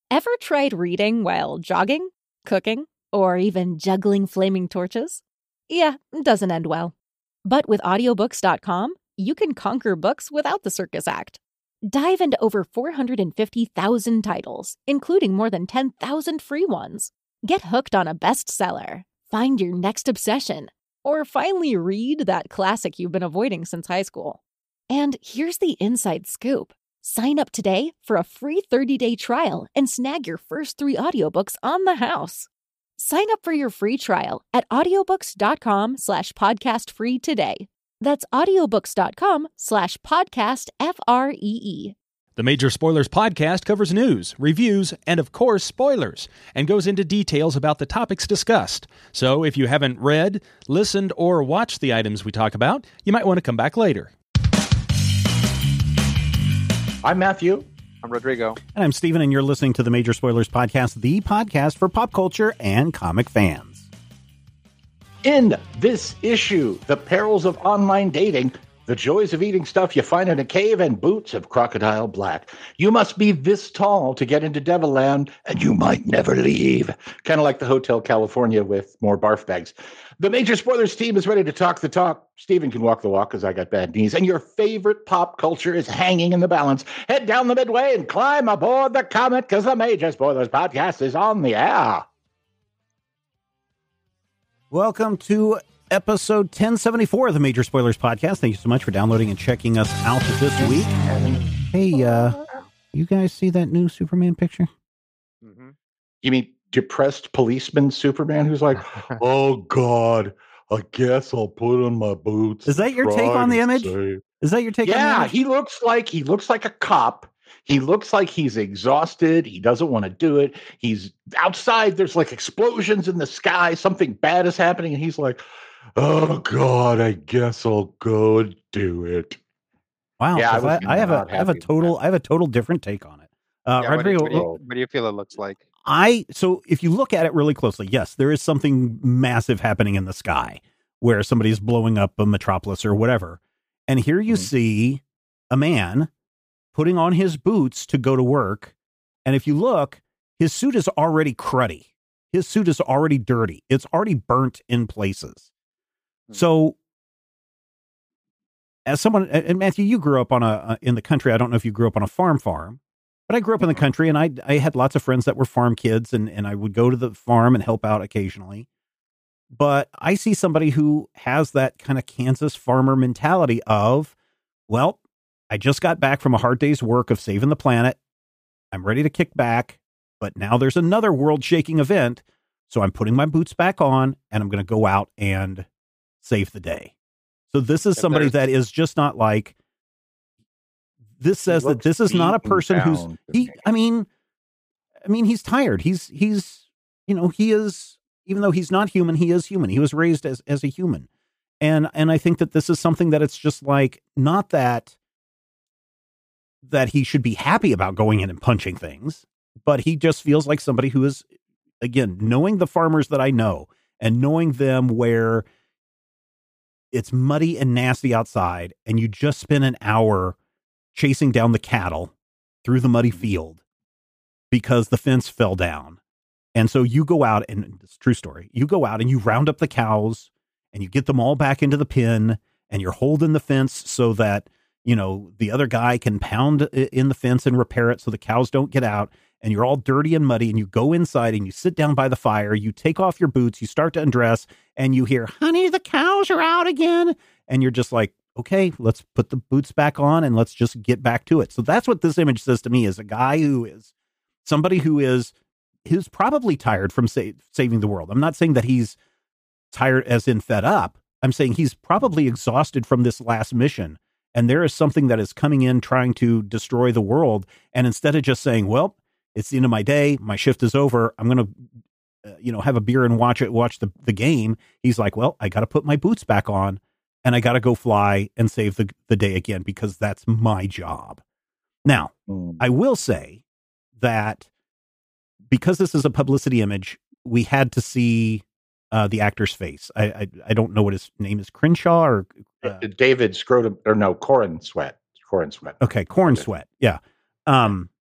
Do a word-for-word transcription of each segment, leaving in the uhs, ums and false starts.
Ever tried reading while jogging, cooking, or even juggling flaming torches? Yeah, it doesn't end well. But with audiobooks dot com, you can conquer books without the circus act. Dive into over four hundred fifty thousand titles, including more than ten thousand free ones. Get hooked on a bestseller, find your next obsession, or finally read that classic you've been avoiding since high school. And here's the inside scoop. Sign up today for a free thirty-day trial and snag your first three audiobooks on the house. Sign up for your free trial at audiobooks dot com slash podcast free today. That's audiobooks dot com slash podcast F R E E. The Major Spoilers podcast covers news, reviews, and of course spoilers, and goes into details about the topics discussed. So if you haven't read, listened, or watched the items we talk about, you might want to come back later. I'm Matthew. I'm Rodrigo. And I'm Steven, and you're listening to the Major Spoilers Podcast, the podcast for pop culture and comic fans. In this issue, the perils of online dating, the joys of eating stuff you find in a cave, and boots of crocodile black. You must be this tall to get into Devilland, and you might never leave. Kind of like the Hotel California with more barf bags. The Major Spoilers team is ready to talk the talk. Steven can walk the walk because I got bad knees. And your favorite pop culture is hanging in the balance. Head down the midway and climb aboard the comet because the Major Spoilers podcast is on the air. Welcome to episode ten seventy-four of the Major Spoilers Podcast. Thank you so much for downloading and checking us out this week. Hey, uh, you guys see that new Superman picture? Mm-hmm. You mean depressed policeman Superman who's like, oh, God, I guess I'll put on my boots. Is that your take on the image? Save. Is that your take yeah, on the image? Yeah, he looks like he looks like a cop. He looks like he's exhausted. He doesn't want to do it. He's outside. There's like explosions in the sky. Something bad is happening. And he's like, oh, God, I guess I'll go and do it. Wow. Yeah, I, I, I have a I have a total I have a total different take on it. Uh, yeah, Rodrigo, what, do you, what, do you, what do you feel it looks like? I so if you look at it really closely, yes, there is something massive happening in the sky where somebody's blowing up a metropolis or whatever. And here you mm-hmm. see a man putting on his boots to go to work. And if you look, his suit is already cruddy. His suit is already dirty. It's already burnt in places. Mm-hmm. So as someone, and Matthew, you grew up on a, uh, in the country. I don't know if you grew up on a farm farm. But I grew up in the country, and I I had lots of friends that were farm kids, and, and I would go to the farm and help out occasionally. But I see somebody who has that kind of Kansas farmer mentality of, well, I just got back from a hard day's work of saving the planet. I'm ready to kick back, but now there's another world-shaking event, so I'm putting my boots back on, and I'm going to go out and save the day. So this is somebody that is just not like, this says that this is not a person who's he, I mean, I mean, he's tired. He's, he's, you know, he is, even though he's not human, he is human. He was raised as, as a human. And, and I think that this is something that it's just like, not that, that he should be happy about going in and punching things, but he just feels like somebody who is, again, knowing the farmers that I know and knowing them where it's muddy and nasty outside and you just spend an hour chasing down the cattle through the muddy field because the fence fell down. And so you go out, and it's a true story. You go out and you round up the cows and you get them all back into the pen, and you're holding the fence so that, you know, the other guy can pound in the fence and repair it so the cows don't get out. And you're all dirty and muddy, and you go inside and you sit down by the fire, you take off your boots, you start to undress, and you hear, honey, the cows are out again. And you're just like, okay, let's put the boots back on and let's just get back to it. So that's what this image says to me, is a guy who is somebody who is, who's probably tired from sa- saving the world. I'm not saying that he's tired as in fed up. I'm saying he's probably exhausted from this last mission. And there is something that is coming in trying to destroy the world. And instead of just saying, well, it's the end of my day, my shift is over, I'm going to, uh, you know, have a beer and watch it, watch the, the game. He's like, well, I got to put my boots back on. And I got to go fly and save the, the day again, because that's my job. Now, mm. I will say that because this is a publicity image, we had to see uh, the actor's face. I, I I don't know what his name is, Crenshaw or uh, David Scrotum, or no, Corn Sweat. Corn Sweat. Okay, Corn Sweat. Yeah. Um,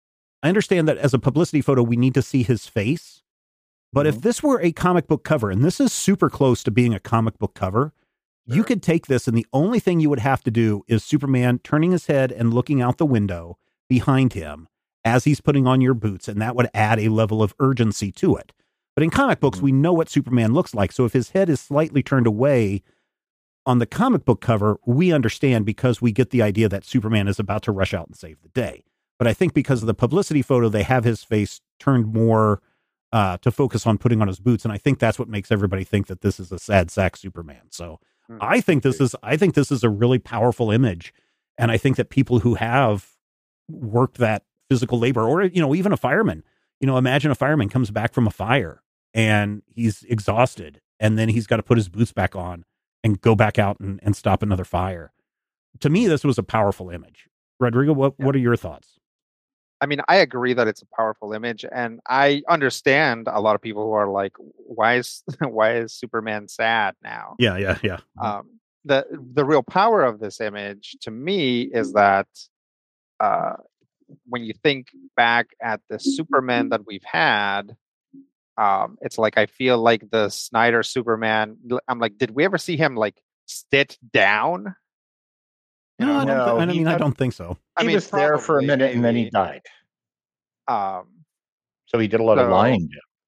I understand that as a publicity photo, we need to see his face. But Mm-hmm. if this were a comic book cover, and this is super close to being a comic book cover, Sure. you could take this and the only thing you would have to do is Superman turning his head and looking out the window behind him as he's putting on your boots. And that would add a level of urgency to it. But in comic books, Mm-hmm. we know what Superman looks like. So if his head is slightly turned away on the comic book cover, we understand because we get the idea that Superman is about to rush out and save the day. But I think because of the publicity photo, they have his face turned more uh, to focus on putting on his boots. And I think that's what makes everybody think that this is a sad sack Superman. So Hmm. I think this is, I think this is a really powerful image. And I think that people who have worked that physical labor, or, you know, even a fireman, you know, imagine a fireman comes back from a fire and he's exhausted and then he's got to put his boots back on and go back out and, and stop another fire. To me, this was a powerful image. Rodrigo, what, Yeah. what are your thoughts? I mean, I agree that it's a powerful image, and I understand a lot of people who are like, "Why is why is Superman sad now?" Yeah, yeah, yeah. Um, the the real power of this image, to me, is that uh, when you think back at the Superman that we've had, um, it's like I feel like the Snyder Superman. I'm like, did we ever see him like sit down? You No, know, I don't, No, thi- I he mean, I had- don't think so. I he mean, was there for a probably, minute and then he maybe. died. Um, So he did a lot of So- lying.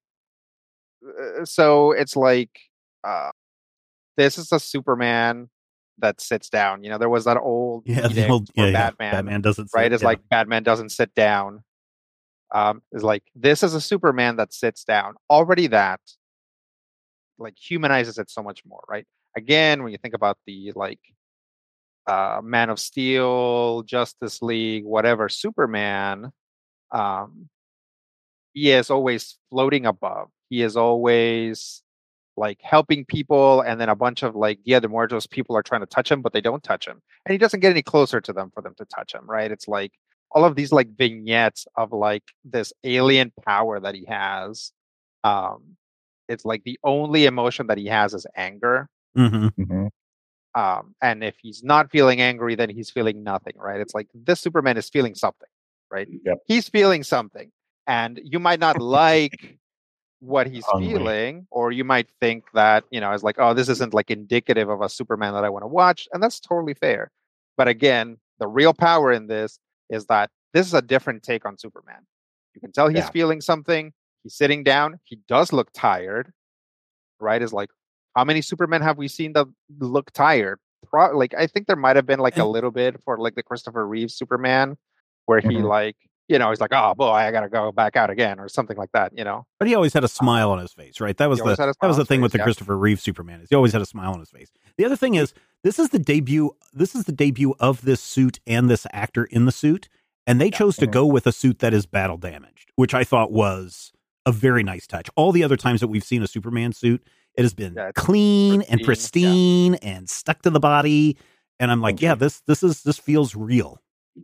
uh, so it's like uh, this is a Superman that sits down. You know, there was that old Yeah, the edict old, for yeah, yeah. Batman, Batman doesn't right? sit, It's yeah. like Batman doesn't sit down. Um, it's like this is a Superman that sits down. Already that like humanizes it so much more, right? Again, when you think about the like uh, Man of Steel, Justice League, whatever, Superman, um, he is always floating above. He is always like helping people, and then a bunch of like Dia de Muertos people are trying to touch him, but they don't touch him, and he doesn't get any closer to them for them to touch him, right? It's like all of these like vignettes of like this alien power that he has. Um, it's like the only emotion that he has is anger. Mhm. Mhm. Um, and if he's not feeling angry, then he's feeling nothing, right? It's like this Superman is feeling something, right? Yep. He's feeling something, and you might not like what he's Hungry. feeling, or you might think that, you know, it's like, oh, this isn't like indicative of a Superman that I want to watch, and that's totally fair. But again, the real power in this is that this is a different take on Superman. You can tell he's Yeah. feeling something. He's sitting down. He does look tired, right? Is like, how many Supermen have we seen that look tired? Pro- like, I think there might have been like a And- little bit for like the Christopher Reeve Superman, where he Mhm. like, you know, he's like, oh boy, I gotta go back out again, or something like that. You know, But he always had a smile on his face, right? That was He the always had a that was smile the on his thing with face, the yeah. Christopher Reeve Superman is he always had a smile on his face. The other thing is this is the debut this is the debut of this suit and this actor in the suit, and they chose to Mhm. go with a suit that is battle damaged, which I thought was a very nice touch. All the other times that we've seen a Superman suit, it has been Yeah, it's clean and pristine, pristine and stuck to the body, and I'm like, Mhm. yeah, this this is this feels real.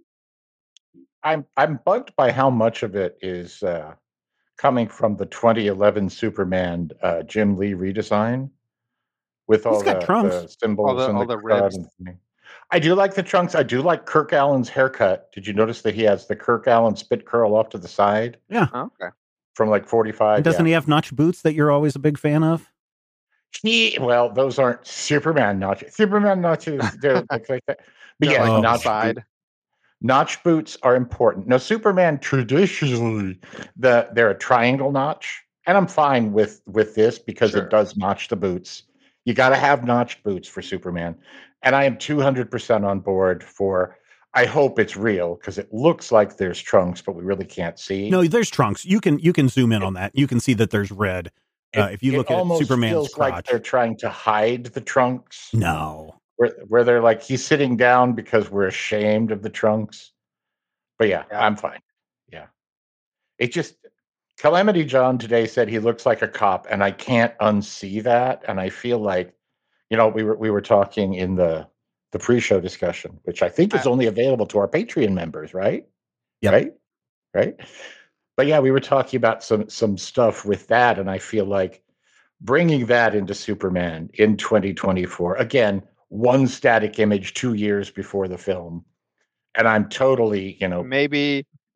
I'm I'm bugged by how much of it is uh, coming from the twenty eleven Superman uh, Jim Lee redesign with all got the, trunks. the symbols All the- and all the, the crud ribs. and thing. I do like the trunks. I do like Kirk Allen's haircut. Did you notice that he has the Kirk Allen spit curl off to the side Yeah. Oh, okay. from like forty-five? And doesn't yeah. he have notch boots that you're always a big fan of? He well, those aren't Superman notches. Superman notches, they're like, like that. But They're yeah, like on the notch, boot, side. notch boots are important. Now, Superman traditionally, the they're a triangle notch, and I'm fine with with this because Sure. it does notch the boots. You got to have notched boots for Superman, and I am two hundred percent on board for. I hope it's real because it looks like there's trunks, but we really can't see. No, there's trunks. You can you can zoom in on that. You can see that there's red. Uh, It- if you it look at almost Superman's feels like crotch. they're trying to hide the trunks. No. where where they're like he's sitting down because we're ashamed of the trunks. But yeah, Yeah. I'm fine. Yeah. It just Calamity John today said he looks like a cop, and I can't unsee that. And I feel like, you know, we were we were talking in the the pre-show discussion, which I think is I- only available to our Patreon members, right? Yep. Right? Right? But yeah, we were talking about some some stuff with that, and I feel like bringing that into Superman in twenty twenty-four, again, one static image two years before the film. And I'm totally, you know, Maybe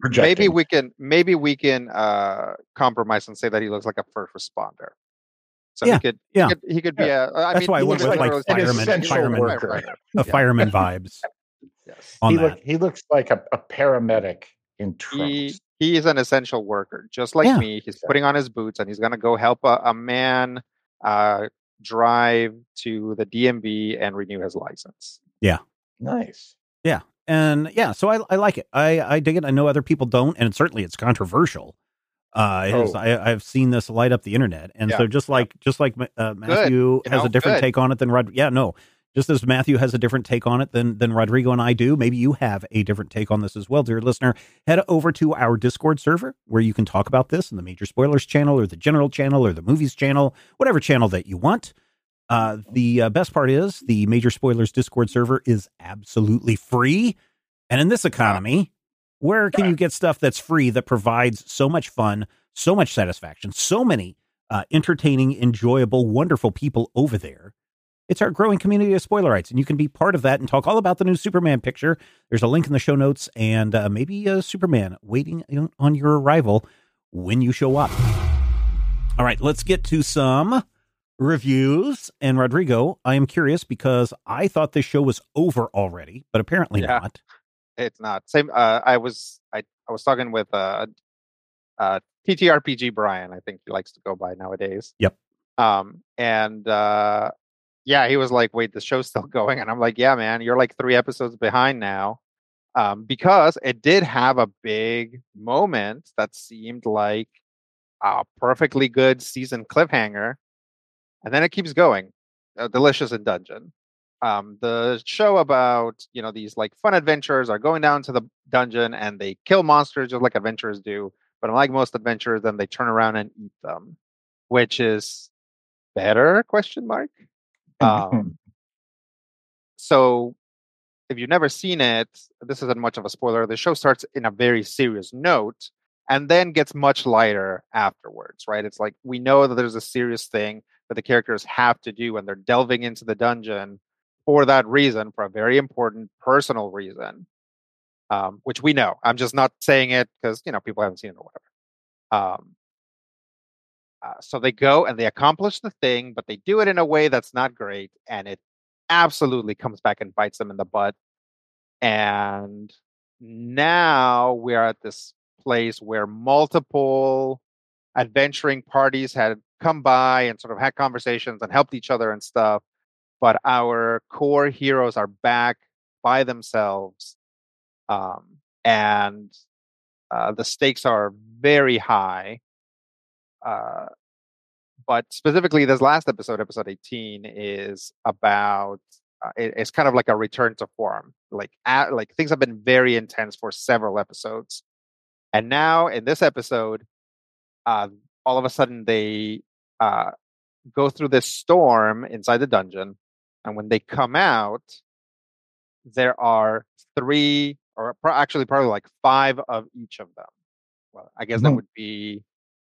maybe we can maybe we can uh, compromise and say that he looks like a first responder. So yeah, he could, yeah. he could, he could be yeah. a. I That's mean, why I went with like like an fireman, essential fireman, worker. a yeah. fireman vibes. Yes, on he that. look he looks like a, a paramedic in trunks. He he is an essential worker, just like Yeah. me. He's putting on his boots and he's gonna go help a, a man uh, drive to the D M V and renew his license. Yeah, Nice. yeah, and yeah. So I I like it. I I dig it. I know other people don't, and certainly it's controversial. Uh, it is, Oh. I, I've seen this light up the internet, and Yeah. so just like just like uh, Matthew You has know, a different good. take on it than Rod. Yeah, no, just as Matthew has a different take on it than than Rodrigo and I do. Maybe you have a different take on this as well, dear listener. Head over to our Discord server where you can talk about this in the Major Spoilers channel or the General channel or the Movies channel, whatever channel that you want. Uh, the uh, best part is the Major Spoilers Discord server is absolutely free, and in this economy, where can you get stuff that's free that provides so much fun, so much satisfaction, so many uh, entertaining, enjoyable, wonderful people over there? It's our growing community of Spoilerites, and you can be part of that and talk all about the new Superman picture. There's a link in the show notes, and uh, maybe a Superman waiting on your arrival when you show up. All right, let's get to some reviews. And Rodrigo, I am curious because I thought this show was over already, but apparently Yeah. not. It's not same. Uh, I was I I was talking with uh, uh, T T R P G Brian. I think he likes to go by nowadays. Yep. Um, and uh, yeah, he was like, "Wait, the show's still going," and I'm like, "Yeah, man, you're like three episodes behind now." Um, because it did have a big moment that seemed like a perfectly good season cliffhanger, and then it keeps going. Uh, Delicious in Dungeon. Um, the show about, you know, these like fun adventurers are going down to the dungeon and they kill monsters just like adventurers do. But unlike most adventurers, then they turn around and eat them, which is better? Question mark. Um, so if you've never seen it, this isn't much of a spoiler. The show starts in a very serious note and then gets much lighter afterwards, right? It's like we know that there's a serious thing that the characters have to do and they're delving into the dungeon for that reason, for a very important personal reason, um, which we know. I'm just not saying it because, you know, people haven't seen it or whatever. Um, uh, so they go and they accomplish the thing, but they do it in a way that's not great. And it absolutely comes back and bites them in the butt. And now we are at this place where multiple adventuring parties had come by and sort of had conversations and helped each other and stuff. But our core heroes are back by themselves. Um, and uh, the stakes are very high. Uh, but specifically, this last episode, episode eighteen, is about uh, it, it's kind of like a return to form. Like, at, like things have been very intense for several episodes, and now in this episode, uh, all of a sudden they uh, go through this storm inside the dungeon, and when they come out, there are three, or pro- actually probably like five of each of them. Well, I guess Mhm. that would be.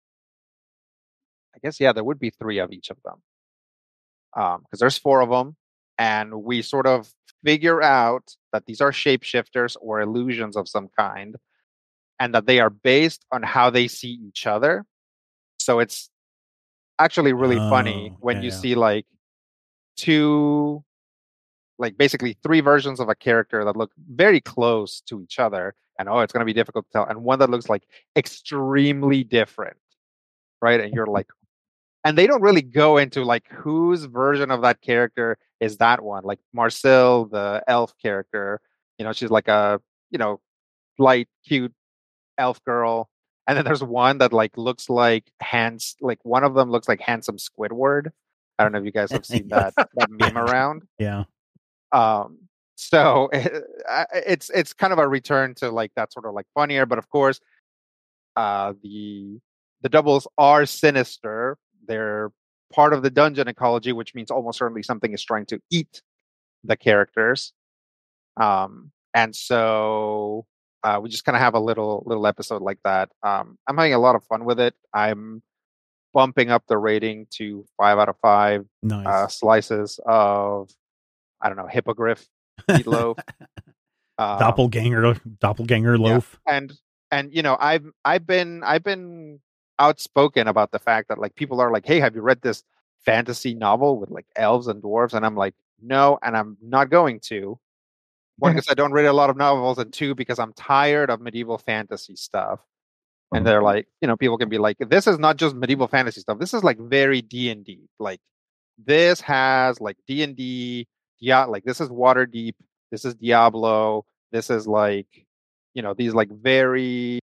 I guess, yeah, there would be three of each of them. Um, because there's four of them, and we sort of figure out that these are shapeshifters or illusions of some kind, and that they are based on how they see each other. So it's actually really funny Oh, when yeah, you yeah. see like two, like basically three versions of a character that look very close to each other, and oh, it's going to be difficult to tell, and one that looks like extremely different, right? And you're like, and they don't really go into like whose version of that character is that one. Like Marcel, the elf character, you know, she's like a, you know, light, cute elf girl. And then there's one that like looks like hands, like one of them looks like handsome Squidward. I don't know if you guys have seen that that meme around. Yeah. Um, so it, it's it's kind of a return to like that sort of like funnier, but of course, uh, the the doubles are sinister. They're part of the dungeon ecology, which means almost certainly something is trying to eat the characters. Um, and so uh, we just kind of have a little little episode like that. Um, I'm having a lot of fun with it. I'm bumping up the rating to five out of five Nice. uh, slices of, I don't know, hippogriff meatloaf. Um, doppelganger, doppelganger loaf. And and you know, I've I've been I've been outspoken about the fact that like people are like, hey, have you read this fantasy novel with like elves and dwarves? And I'm like, no, and I'm not going to. One, because I don't read a lot of novels, and two, because I'm tired of medieval fantasy stuff. And they're like, you know, people can be like, this is not just medieval fantasy stuff. This is like very D and D. Like this has like D and D, yeah, like this is Waterdeep, this is Diablo, this is like, you know, these like very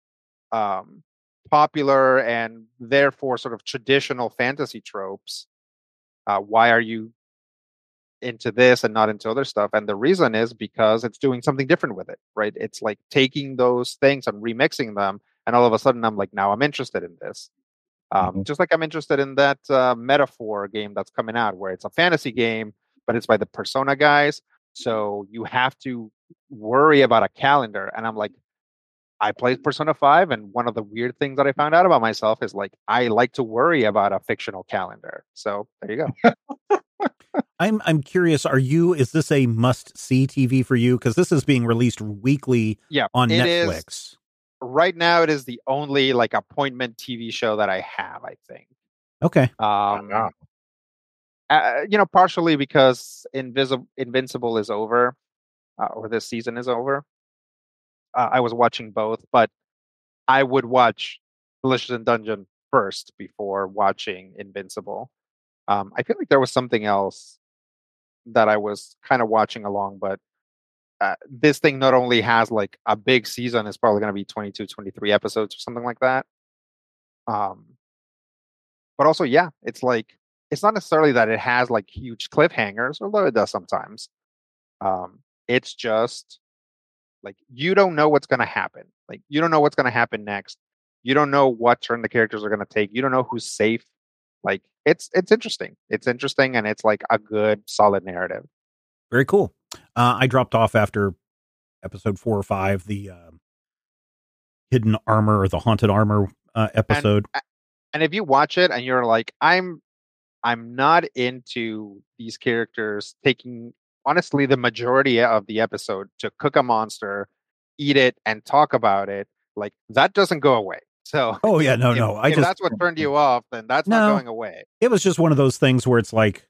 um popular and therefore sort of traditional fantasy tropes. Uh, why are you into this and not into other stuff? And the reason is because it's doing something different with it, right? It's like taking those things and remixing them, and all of a sudden I'm like, now I'm interested in this. Um, Mhm. Just like I'm interested in that uh, Metaphor game that's coming out, where it's a fantasy game, but it's by the Persona guys. So you have to worry about a calendar. And I'm like, I played Persona five, and one of the weird things that I found out about myself is like, I like to worry about a fictional calendar. So there you go. I'm I'm curious. Are you? Is this a must see T V for you? Because this is being released weekly Yeah, on it Netflix. is. Right now, it is the only like appointment T V show that I have, I think. Okay. Um, Wow. uh, you know, partially because Invisible Invincible is over, uh, or this season is over. Uh, I was watching both, but I would watch Delicious in Dungeon first before watching Invincible. Um, I feel like there was something else that I was kind of watching along, but uh, this thing not only has like a big season, it's probably going to be twenty-two, twenty-three episodes or something like that. Um, but also, yeah, it's like, it's not necessarily that it has like huge cliffhangers, although it does sometimes. Um, it's just like, you don't know what's going to happen. Like, you don't know what's going to happen next. You don't know what turn the characters are going to take. You don't know who's safe. Like, it's it's interesting. It's interesting, and it's like a good, solid narrative. Very cool. Uh, I dropped off after episode four or five, the uh, hidden armor or the haunted armor uh, episode. And, and if you watch it and you're like, I'm I'm not into these characters taking, honestly, the majority of the episode to cook a monster, eat it, and talk about it, like that doesn't go away. So, Oh yeah, no, if, no. I if just that's what turned you off, then that's No. not going away. it was just one of those things where it's like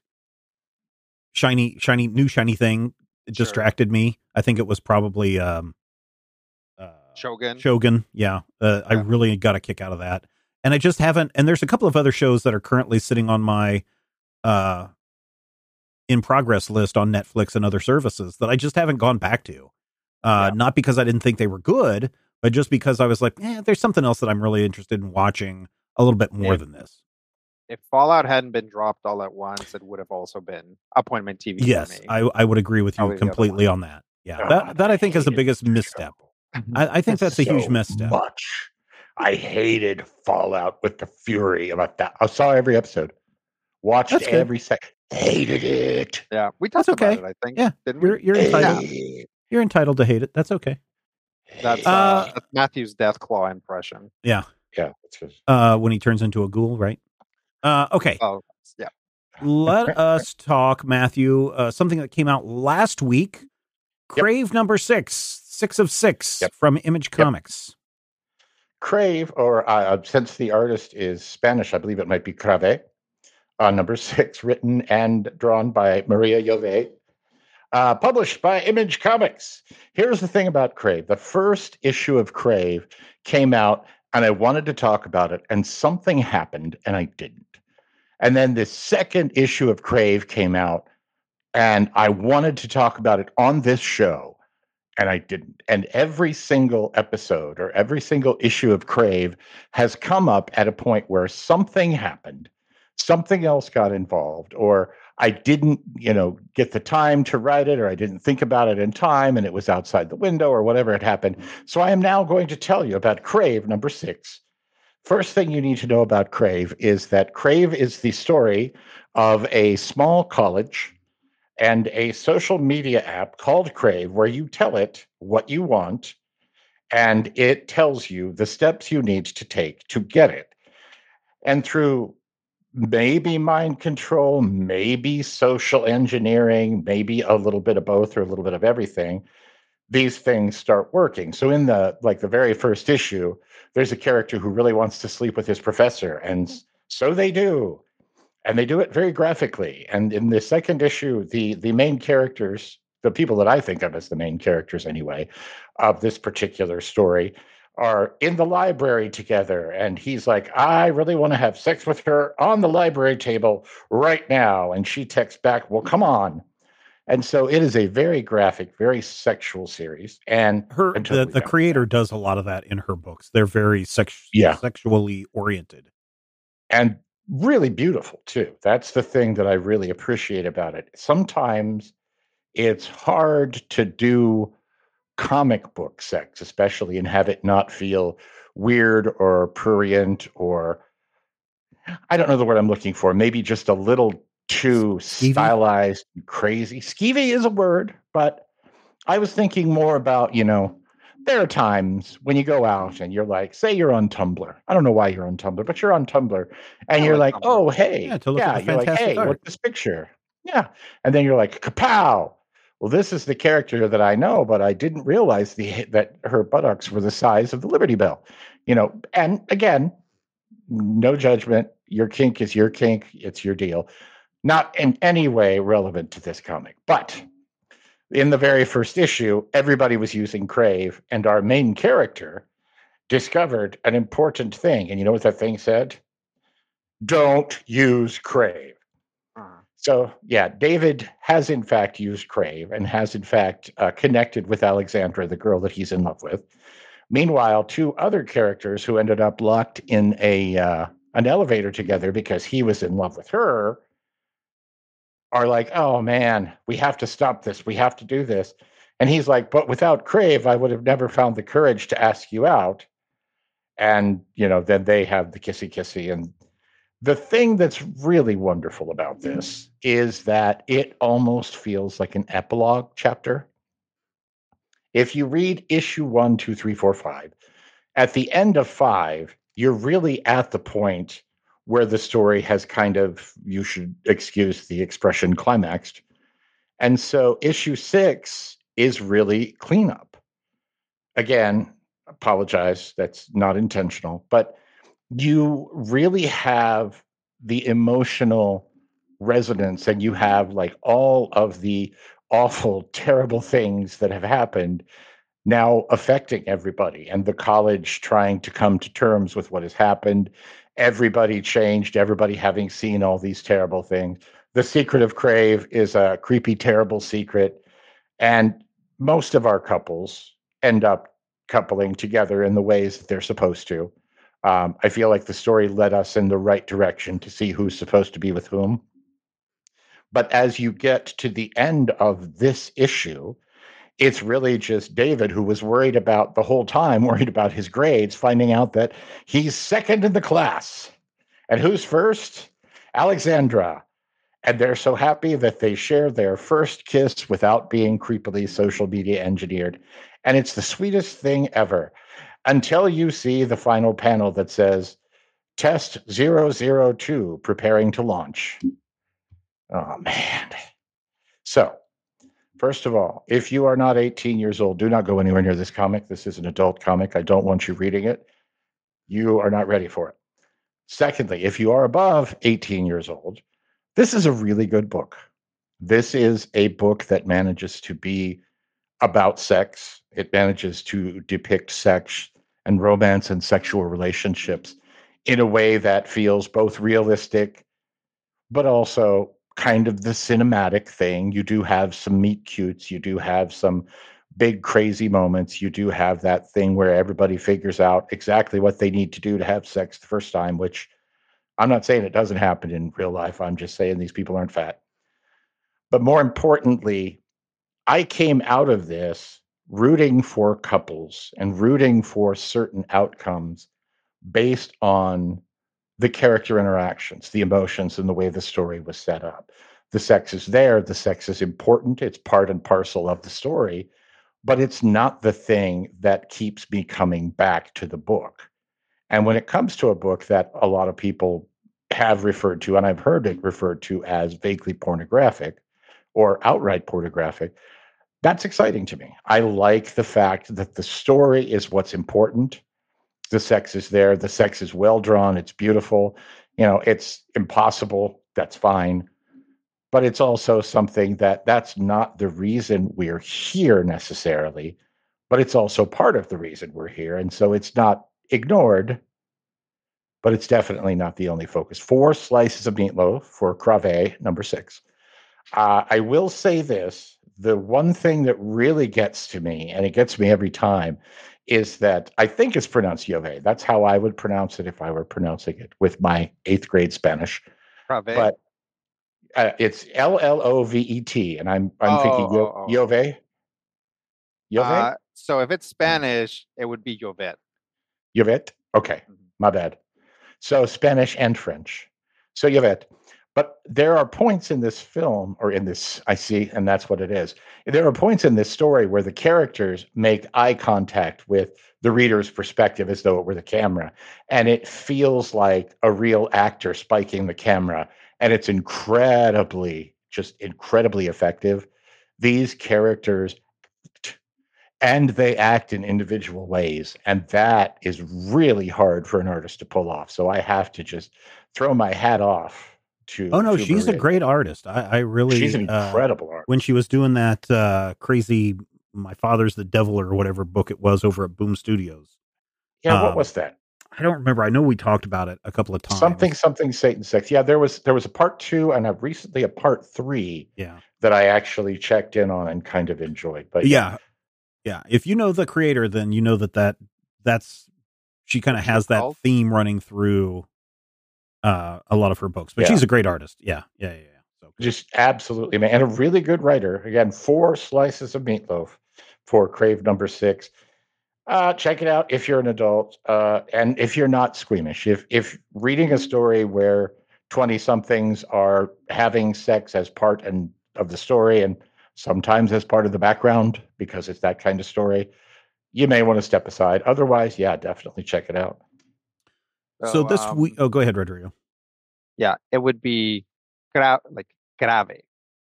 shiny, shiny, new shiny thing distracted me. I think it was probably um, uh, Shogun. Shogun. Yeah, uh, I Yeah. really got a kick out of that, and I just haven't. And there's a couple of other shows that are currently sitting on my uh, in progress list on Netflix and other services that I just haven't gone back to. Uh, Yeah. Not because I didn't think they were good, but just because I was like, eh, there's something else that I'm really interested in watching a little bit more If- than this. If Fallout hadn't been dropped all at once, it would have also been appointment T V Yes, for me. I, I would agree with you Probably the other completely one. on that. Yeah, God, that that I think is the hated biggest this misstep. show. I, I think that's a huge So misstep. Much. I hated Fallout with the fury about that. I saw every episode, watched That's good. every second, hated it. Yeah, we That's talked okay. about it, I think. Yeah, Didn't you're we? you're entitled. Hated You're entitled to hate it. That's okay. That's, Uh, uh, that's Matthew's Deathclaw impression. Yeah. Yeah, it's just Uh, when he turns into a ghoul, right? Uh, okay. Oh, yeah. Let us talk, Matthew. Uh, something that came out last week. Crave number six, six of six Yep. from Image Comics. Crave, or uh, since the artist is Spanish, I believe it might be Crave, uh, number six, written and drawn by Maria Jove, uh, published by Image Comics. Here's the thing about Crave. The first issue of Crave came out, and I wanted to talk about it, and something happened, and I didn't. And then the second issue of Crave came out, and I wanted to talk about it on this show, and I didn't. And every single episode or every single issue of Crave has come up at a point where something happened, something else got involved, or I didn't, you know, get the time to write it, or I didn't think about it in time and it was outside the window, or whatever had happened. So I am now going to tell you about Crave number six. First thing you need to know about Crave is that Crave is the story of a small college and a social media app called Crave, where you tell it what you want, and it tells you the steps you need to take to get it. And through maybe mind control, maybe social engineering, maybe a little bit of both or a little bit of everything, these things start working. So in the like the very first issue, there's a character who really wants to sleep with his professor, and so they do. And they do it very graphically. And in the second issue, the the main characters, the people that I think of as the main characters anyway, of this particular story, are in the library together. And he's like, I really want to have sex with her on the library table right now. And she texts back, well, come on. And so it is a very graphic, very sexual series. And Her until the, we the don't. creator does a lot of that in her books. They're very sex, Yeah. sexually oriented. And really beautiful too. That's the thing that I really appreciate about it. Sometimes it's hard to do comic book sex, especially, and have it not feel weird or prurient or I don't know the word I'm looking for. Maybe just a little too Skeevy? stylized and crazy. Skeevy is a word, but I was thinking more about, you know, there are times when you go out and you're like, say you're on Tumblr. I don't know why you're on Tumblr, but you're on Tumblr and I you're like like, Tumblr. oh, hey. Yeah, to look at the you're like, fantastic hey, art. what's this picture? Yeah. And then you're like, kapow. Well, this is the character that I know, but I didn't realize the that her buttocks were the size of the Liberty Bell. You know, and again, no judgment. Your kink is your kink. It's your deal. Not in any way relevant to this comic. But in the very first issue, everybody was using Crave, and our main character discovered an important thing. And you know what that thing said? Don't use Crave. Uh, So, yeah, David has in fact used Crave and has in fact uh, connected with Alexandra, the girl that he's in love with. Meanwhile, two other characters who ended up locked in a uh, an elevator together because he was in love with her are like, oh man, we have to stop this. We have to do this. And he's like, but without Crave, I would have never found the courage to ask you out. And, you know, then they have the kissy kissy. And the thing that's really wonderful about this is that it almost feels like an epilogue chapter. If you read issue one, two, three, four, five, at the end of five, you're really at the point where the story has kind of, you should excuse the expression, climaxed. And so issue six is really cleanup. Again, apologize, that's not intentional, but you really have the emotional resonance and you have like all of the awful, terrible things that have happened now affecting everybody, and the college trying to come to terms with what has happened. Everybody changed, everybody having seen all these terrible things. The secret of Crave is a creepy, terrible secret. And most of our couples end up coupling together in the ways that they're supposed to. Um, I feel like the story led us in the right direction to see who's supposed to be with whom. But as you get to the end of this issue, it's really just David, who was worried about the whole time, worried about his grades, finding out that he's second in the class. And who's first? Alexandra. And they're so happy that they share their first kiss without being creepily social media engineered. And it's the sweetest thing ever until you see the final panel that says, Test zero zero two preparing to launch. Oh, man. So, first of all, if you are not eighteen years old, do not go anywhere near this comic. This is an adult comic. I don't want you reading it. You are not ready for it. Secondly, if you are above eighteen years old, this is a really good book. This is a book that manages to be about sex. It manages to depict sex and romance and sexual relationships in a way that feels both realistic, but also kind of the cinematic thing. You do have some meet cutes. You do have some big crazy moments. You do have that thing where everybody figures out exactly what they need to do to have sex the first time, which I'm not saying it doesn't happen in real life. I'm just saying these people aren't fat. But more importantly, I came out of this rooting for couples and rooting for certain outcomes based on the character interactions, the emotions, and the way the story was set up. The sex is there. The sex is important. It's part and parcel of the story, but it's not the thing that keeps me coming back to the book. And when it comes to a book that a lot of people have referred to, and I've heard it referred to as vaguely pornographic or outright pornographic, That's exciting to me. I like the fact that the story is what's important. The sex is there. The sex is well drawn. It's beautiful. You know, it's impossible. That's fine. But it's also something that that's not the reason we're here necessarily, but it's also part of the reason we're here. And so it's not ignored, but it's definitely not the only focus. Four slices of meatloaf for Crave number six. Uh, I will say this. The one thing that really gets to me, and it gets me every time, is that I think it's pronounced Llovet. That's how I would pronounce it if I were pronouncing it with my eighth grade Spanish. Crave. But uh, it's L L O V E T, and I'm I'm Oh, thinking Yo- oh, oh. Llovet. Llovet? Uh, so if it's Spanish, it would be Llovet. Llovet? Okay, Mhm. my bad. So Spanish and French. So Llovet. But there are points in this film, or in this, I see, and that's what it is. There are points in this story where the characters make eye contact with the reader's perspective as though it were the camera. And it feels like a real actor spiking the camera. And it's incredibly, just incredibly effective. These characters, and they act in individual ways. And that is really hard for an artist to pull off. So I have to just throw my hat off to. Oh no, to she's a Maria. great artist. I, I really, She's an uh, incredible artist. when she was doing that uh, crazy "My Father's the Devil" or whatever book it was over at Boom Studios. Yeah, what um, was that? I don't remember. I know we talked about it a couple of times. Something, something, Satan sex. Yeah, there was there was a part two and a recently a part three Yeah, that I actually checked in on and kind of enjoyed. But yeah, yeah. If you know the creator, then you know that that that's she kind of has that called? theme running through uh, a lot of her books. But Yeah. she's a great artist. Yeah, yeah, yeah. yeah. So just absolutely, man, and a really good writer. Again, four slices of meatloaf for Crave number six. Uh, check it out if you're an adult, uh, and if you're not squeamish. If if reading a story where twenty somethings are having sex as part and of the story, and sometimes as part of the background because it's that kind of story, you may want to step aside. Otherwise, yeah, definitely check it out. so this um, week, oh, go ahead, Rodrigo. yeah, it would be gra- like grave.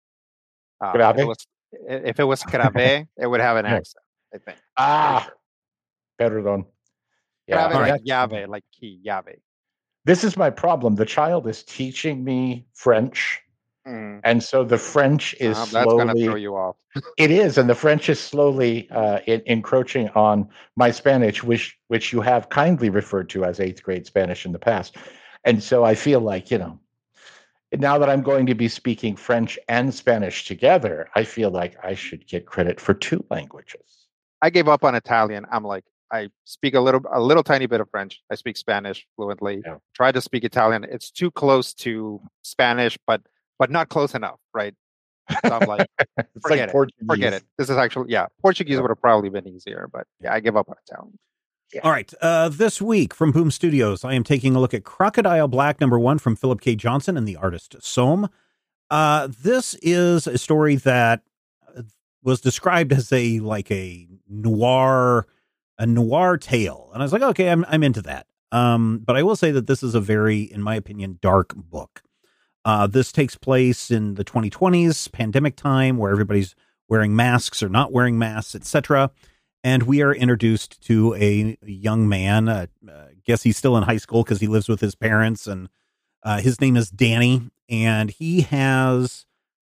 Uh, Grave? If it was, if it was grave, it would have an No. accent, I think. Ah, perdón. Yeah, Grave, all like that's- llave, like key, llave. this is my problem. The child is teaching me French, Mm. and so the French is Uh, that's gonna throw slowly. you off. It is, and the French is slowly uh, en- encroaching on my Spanish, which which you have kindly referred to as eighth grade Spanish in the past. And so I feel like, you know, now that I'm going to be speaking French and Spanish together, I feel like I should get credit for two languages. I gave up on Italian. I'm like, I speak a little, a little tiny bit of French. I speak Spanish fluently. Yeah. Tried to speak Italian. It's too close to Spanish, but but not close enough, right? So I'm like, It's forget like it. Portuguese. forget it. This is actually, yeah, Portuguese Yeah. would have probably been easier, but yeah, I give up on Italian. All right. Uh, this week from Boom Studios, I am taking a look at Crocodile Black number one from Philip K. Johnson and the artist Soam. Uh, this is a story that was described as a like a noir, a noir tale, and I was like, okay, I'm I'm into that. Um, but I will say that this is a very, in my opinion, dark book. Uh, this takes place in the twenty twenties, pandemic time, where everybody's wearing masks or not wearing masks, et cetera. And we are introduced to a young man. Uh, uh, guess he's still in high school because he lives with his parents, and uh, his name is Danny. And he has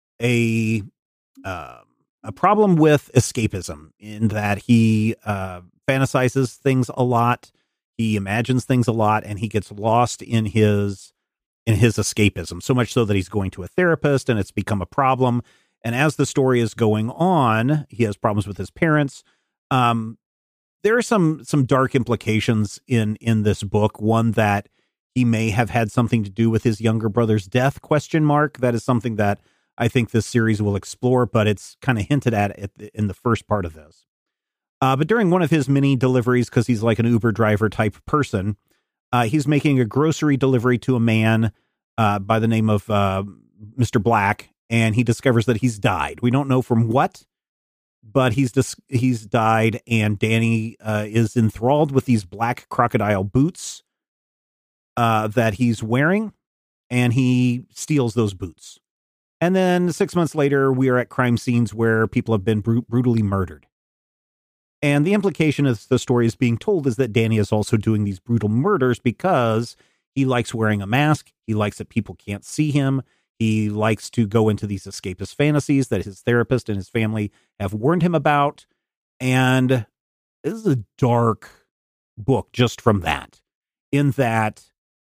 a uh, a problem with escapism in that he uh, fantasizes things a lot, he imagines things a lot, and he gets lost in his in his escapism. So much so that he's going to a therapist, and it's become a problem. And as the story is going on, he has problems with his parents. Um, there are some some dark implications in in this book. One that he may have had something to do with his younger brother's death? Question mark. That is something that I think this series will explore, but it's kind of hinted at, at the, in the first part of this. Uh, but during one of his mini deliveries, because he's like an Uber driver type person, uh, he's making a grocery delivery to a man uh, by the name of uh, Mister Black, and he discovers that he's died. We don't know from what, but he's dis- he's died, and Danny uh, is enthralled with these black crocodile boots uh, that he's wearing, and he steals those boots. And then six months later, we are at crime scenes where people have been br- brutally murdered. And the implication as the story is being told is that Danny is also doing these brutal murders because he likes wearing a mask. He likes that people can't see him. He likes to go into these escapist fantasies that his therapist and his family have warned him about. And this is a dark book just from that, in that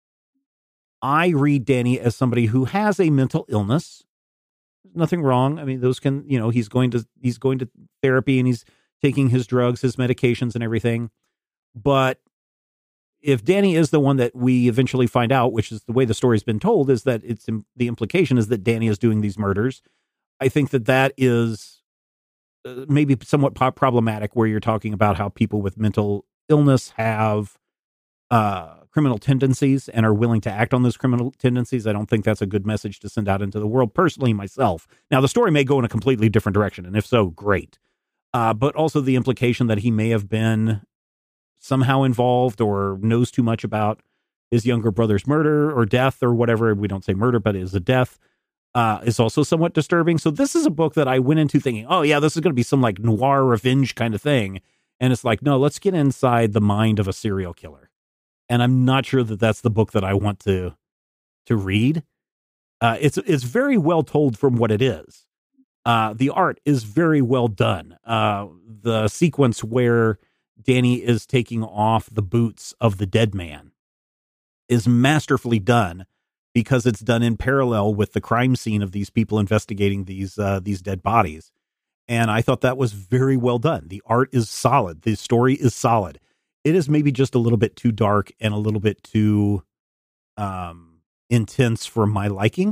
I read Danny as somebody who has a mental illness. Nothing wrong. I mean, those can, you know, he's going to, he's going to therapy and he's taking his drugs, his medications and everything. But if Danny is the one that we eventually find out, which is the way the story's been told, is that it's the implication is that Danny is doing these murders. I think that that is uh, maybe somewhat po- problematic, where you're talking about how people with mental illness have uh, criminal tendencies and are willing to act on those criminal tendencies. I don't think that's a good message to send out into the world, personally, myself. Now, the story may go in a completely different direction, and if so, great. Uh, but also the implication that he may have been somehow involved or knows too much about his younger brother's murder or death or whatever. We don't say murder, but it is a death, uh, is also somewhat disturbing. So this is a book that I went into thinking, oh yeah, this is going to be some like noir revenge kind of thing. And it's like, no, let's get inside the mind of a serial killer. And I'm not sure that that's the book that I want to, to read. Uh, it's, it's very well told from what it is. Uh, the art is very well done. Uh, the sequence where Danny is taking off the boots of the dead man is masterfully done, because it's done in parallel with the crime scene of these people investigating these uh, these dead bodies. And I thought that was very well done. The art is solid. The story is solid. It is maybe just a little bit too dark and a little bit too um, intense for my liking.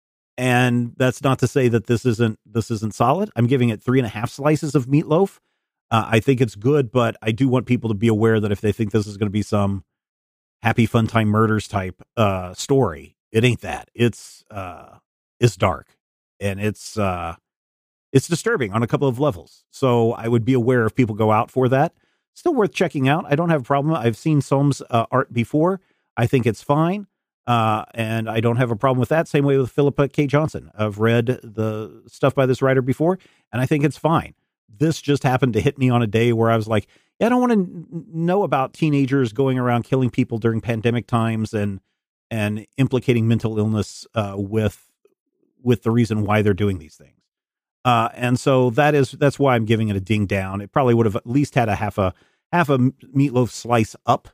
And that's not to say that this isn't this isn't solid. I'm giving it three and a half slices of meatloaf. Uh, I think it's good, but I do want people to be aware that if they think this is going to be some happy fun time murders type uh, story, it ain't that. It's uh, it's dark, and it's uh, it's disturbing on a couple of levels. So I would be aware if people go out for that. Still worth checking out. I don't have a problem. I've seen Soames' uh, art before. I think it's fine, uh, and I don't have a problem with that. Same way with Philippa K. Johnson. I've read the stuff by this writer before, and I think it's fine. This just happened to hit me on a day where I was like, yeah, I don't want to n- know about teenagers going around killing people during pandemic times and and implicating mental illness uh, with with the reason why they're doing these things. Uh, and so that is that's why I'm giving it a ding down. It probably would have at least had a half a half a meatloaf slice up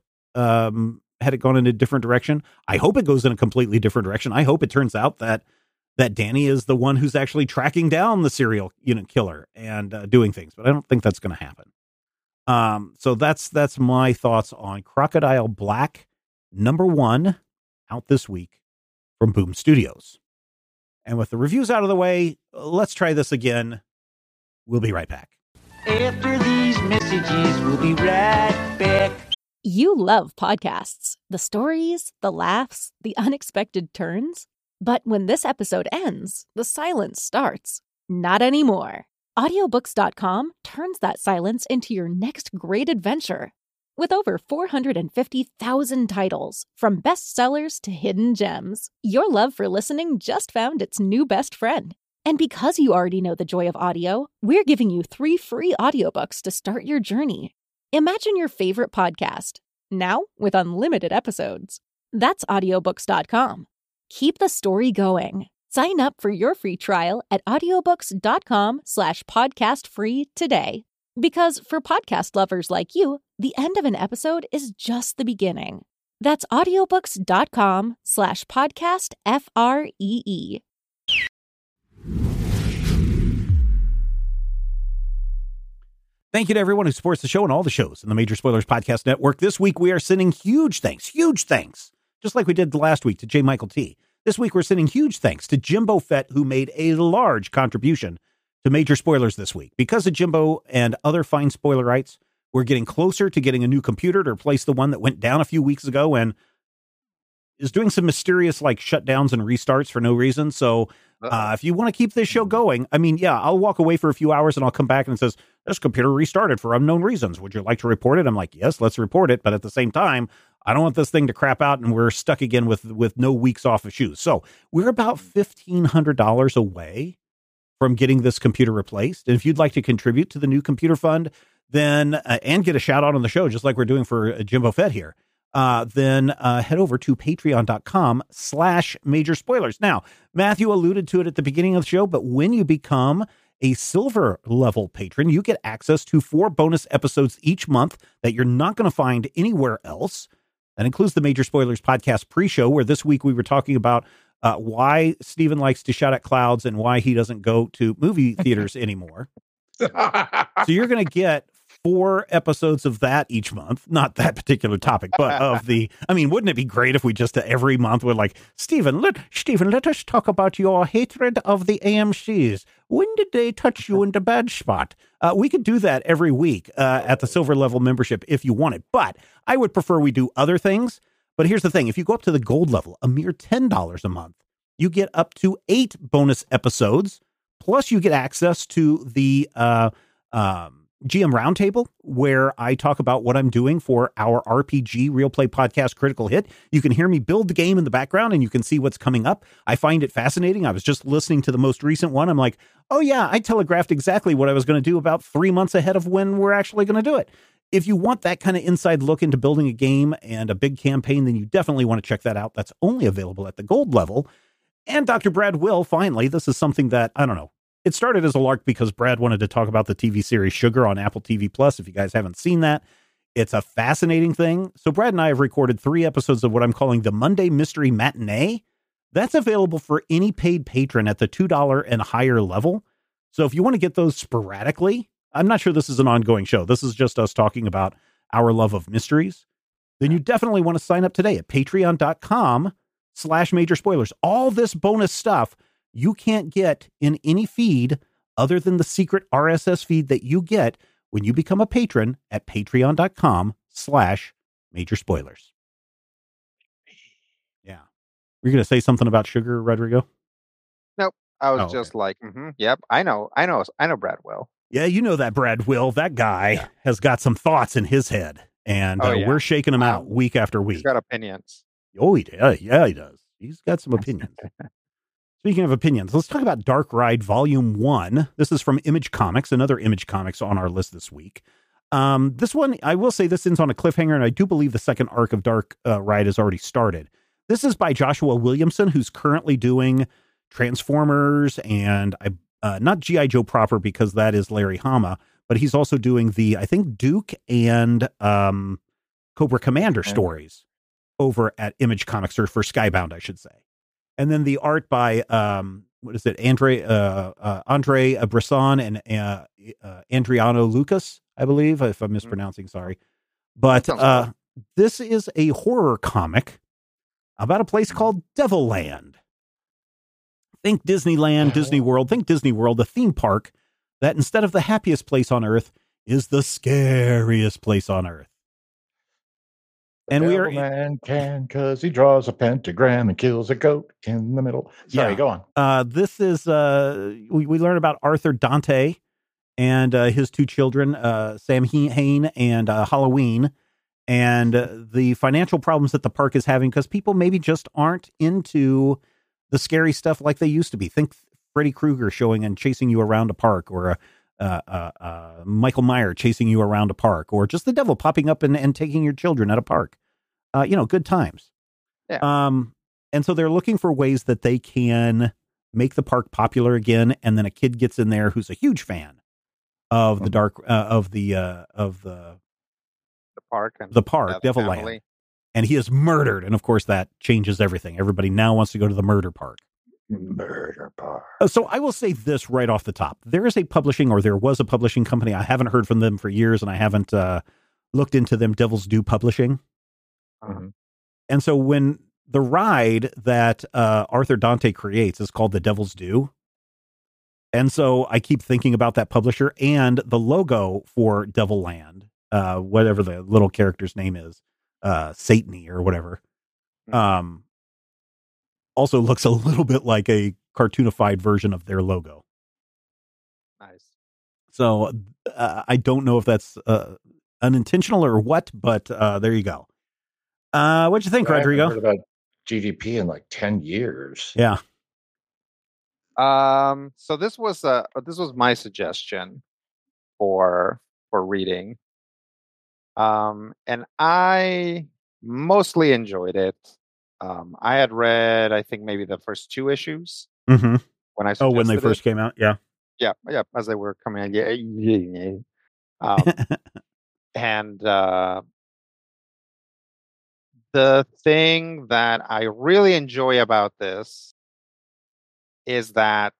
um, had it gone in a different direction. I hope it goes in a completely different direction. I hope it turns out that that Danny is the one who's actually tracking down the serial you know, killer and uh, doing things, but I don't think that's going to happen. Um, so that's, that's my thoughts on Crocodile Black, number one, out this week from Boom Studios. And with the reviews out of the way, let's try this again. We'll be right back. After these messages, we'll be right back. You love podcasts, the stories, the laughs, the unexpected turns. But when this episode ends, the silence starts. Not anymore. Audiobooks dot com turns that silence into your next great adventure. With over four hundred fifty thousand titles, from bestsellers to hidden gems, your love for listening just found its new best friend. And because you already know the joy of audio, we're giving you three free audiobooks to start your journey. Imagine your favorite podcast, now with unlimited episodes. That's audiobooks dot com. Keep the story going. Sign up for your free trial at audiobooks dot com slash podcast free today. Because for podcast lovers like you, the end of an episode is just the beginning. That's audiobooks dot com slash podcast F R E E. Thank you to everyone who supports the show and all the shows in the Major Spoilers Podcast Network. This week, we are sending huge thanks, huge thanks, just like we did last week to J. Michael T. This week, we're sending huge thanks to Jimbo Fett, who made a large contribution to Major Spoilers this week. Because of Jimbo and other fine spoilerites, we're getting closer to getting a new computer to replace the one that went down a few weeks ago and is doing some mysterious like shutdowns and restarts for no reason. So uh, if you want to keep this show going, I mean, yeah, I'll walk away for a few hours and I'll come back and it says, this computer restarted for unknown reasons. Would you like to report it? I'm like, yes, let's report it. But at the same time, I don't want this thing to crap out and we're stuck again with, with no weeks off of shoes. So we're about fifteen hundred dollars away from getting this computer replaced. And if you'd like to contribute to the new computer fund, then, uh, and get a shout out on the show, just like we're doing for uh, Jimbo Fett here, uh, then uh, head over to patreon.com slash major spoilers. Now, Matthew alluded to it at the beginning of the show, but when you become a silver level patron, you get access to four bonus episodes each month that you're not going to find anywhere else. That includes the Major Spoilers podcast pre-show, where this week we were talking about uh, why Stephen likes to shout at clouds and why he doesn't go to movie theaters anymore. So you're going to get four episodes of that each month. Not that particular topic, but of the, I mean, wouldn't it be great if we just uh, every month were like, Stephen, let, Stephen, let us talk about your hatred of the A M Cs. When did they touch you in the bad spot? Uh, we could do that every week uh, at the silver level membership if you wanted, but I would prefer we do other things. But here's the thing. If you go up to the gold level, a mere ten dollars a month, you get up to eight bonus episodes. Plus you get access to the uh, um, G M Roundtable, where I talk about what I'm doing for our R P G Real Play Podcast Critical Hit. You can hear me build the game in the background and you can see what's coming up. I find it fascinating. I was just listening to the most recent one. I'm like, oh yeah, I telegraphed exactly what I was going to do about three months ahead of when we're actually going to do it. If you want that kind of inside look into building a game and a big campaign, then you definitely want to check that out. That's only available at the gold level. And Doctor Brad Will, finally, this is something that, I don't know, it started as a lark because Brad wanted to talk about the T V series Sugar on Apple T V Plus. If you guys haven't seen that, it's a fascinating thing. So Brad and I have recorded three episodes of what I'm calling the Monday Mystery Matinee. That's available for any paid patron at the two dollars and higher level. So if you want to get those sporadically, I'm not sure this is an ongoing show. This is just us talking about our love of mysteries. Then you definitely want to sign up today at patreon.com slash major spoilers. All this bonus stuff you can't get in any feed other than the secret R S S feed that you get when you become a patron at patreon.com slash major spoilers. Yeah. Were you going to say something about sugar, Rodrigo? Nope. I was Oh, okay. just like, mm-hmm, yep, I know, I know, I know Brad Will. Yeah, you know that Brad Will. That guy Yeah. has got some thoughts in his head, and Oh, uh, yeah. we're shaking him out Um, week after He's week. got opinions. Oh, he does. Yeah, he does. He's got some opinions. Speaking of opinions, let's talk about Dark Ride Volume one. This is from Image Comics, another Image Comics on our list this week. Um, this one, I will say this ends on a cliffhanger, and I do believe the second arc of Dark uh, Ride has already started. This is by Joshua Williamson, who's currently doing Transformers and I, uh, not G I. Joe proper, because that is Larry Hama, but he's also doing the, I think, Duke and um, Cobra Commander stories over at Image Comics, or for Skybound, I should say. And then the art by, um, what is it, Andre, uh, uh, Andre Bresson and uh, uh, Andriano Lucas, I believe, if I'm mispronouncing, sorry. But Sounds uh, this is a horror comic about a place called Devilland. Think Disneyland, Disney World, think Disney World, a theme park that instead of the happiest place on earth is the scariest place on earth. And we are, man can because he draws a pentagram and kills a goat in the middle. Sorry, Yeah. go on. uh, this is, uh, we, we learn about Arthur Dante and uh, his two children, uh, Sam Hain and uh, Halloween, and uh, the financial problems that the park is having because people maybe just aren't into the scary stuff like they used to be. Think Freddy Krueger showing and chasing you around a park, or a uh, uh, uh, Michael Meyer chasing you around a park, or just the devil popping up and, and taking your children at a park. Uh, you know, good times. Yeah. Um, and so they're looking for ways that they can make the park popular again. And then a kid gets in there who's a huge fan of the dark, uh, of the, uh, of the, The park and the park, yeah, the Devilland. family. And he is murdered. And of course that changes everything. Everybody now wants to go to the murder park. Murder bar. Uh, So I will say this right off the top. There is a publishing, or there was a publishing company. I haven't heard from them for years, and I haven't uh, looked into them. Devil's Due Publishing. Mhm. And so when the ride that uh, Arthur Dante creates is called the Devil's Due. And so I keep thinking about that publisher, and the logo for Devilland, uh, whatever the little character's name is, uh, Satany or whatever, um, also looks a little bit like a cartoonified version of their logo. Nice. So uh, I don't know if that's uh, unintentional or what, but uh, there you go. Uh, what'd you think, I haven't Rodrigo? heard about G D P in like ten years. Yeah. Um, so this was uh this was my suggestion for for reading. Um, and I mostly enjoyed it. Um, I had read, I think, maybe the first two issues Mm-hmm. when I Oh, when they suggested first it. came out. Yeah. Yeah, yeah, as they were coming out. Yeah, yeah, yeah. Um, and uh, the thing that I really enjoy about this is that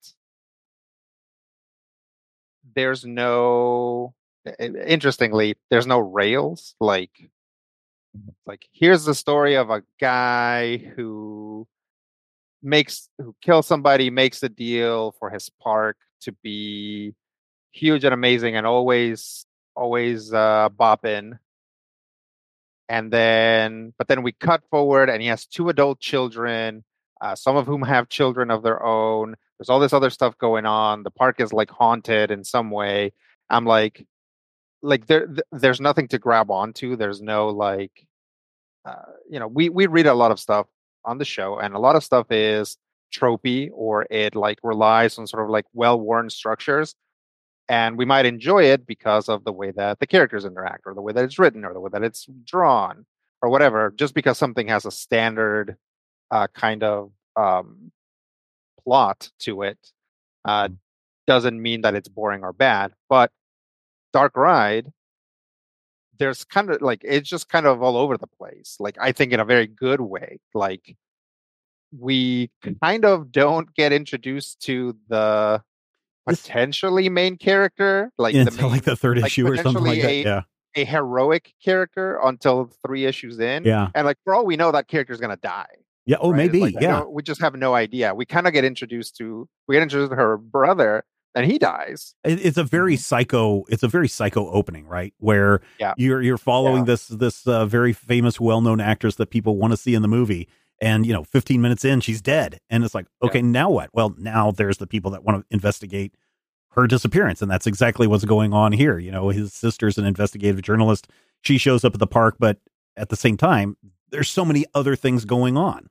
there's no, i- i- interestingly, there's no rails. Like, like here's the story of a guy who makes who kills somebody, makes a deal for his park to be huge and amazing and always always uh bopping. And then but then we cut forward and he has two adult children, uh, some of whom have children of their own. There's all this other stuff going on. The park is like haunted in some way. I'm like like there th- there's nothing to grab onto. There's no like uh, you know, we we read a lot of stuff on the show, and a lot of stuff is tropey or it like relies on sort of like well-worn structures, and we might enjoy it because of the way that the characters interact, or the way that it's written, or the way that it's drawn, or whatever. Just because something has a standard uh, kind of um, plot to it uh, doesn't mean that it's boring or bad. But Dark Ride, there's kind of like it's just kind of all over the place. Like I think in a very good way. Like we kind of don't get introduced to the This- potentially main character, like Yeah, the until main, like the third like issue or something like that. potentially a- Yeah. a heroic character until three issues in. Yeah. And like for all we know, that character's gonna die. Yeah. Oh, right? maybe. Like, we yeah. don't- we just have no idea. We kind of get introduced to we get introduced to her brother, and he dies. It- It's a very Mhm. psycho. It's a very psycho opening, right? Where Yeah. you're you're following Yeah. this this uh, very famous, well known actress that people want to see in the movie, and you know, fifteen minutes in, she's dead, and it's like, okay, now what? Well, now there's the people that want to investigate her disappearance, and that's exactly what's going on here. You know, his sister's an investigative journalist. She shows up at the park, but at the same time, there's so many other things going on.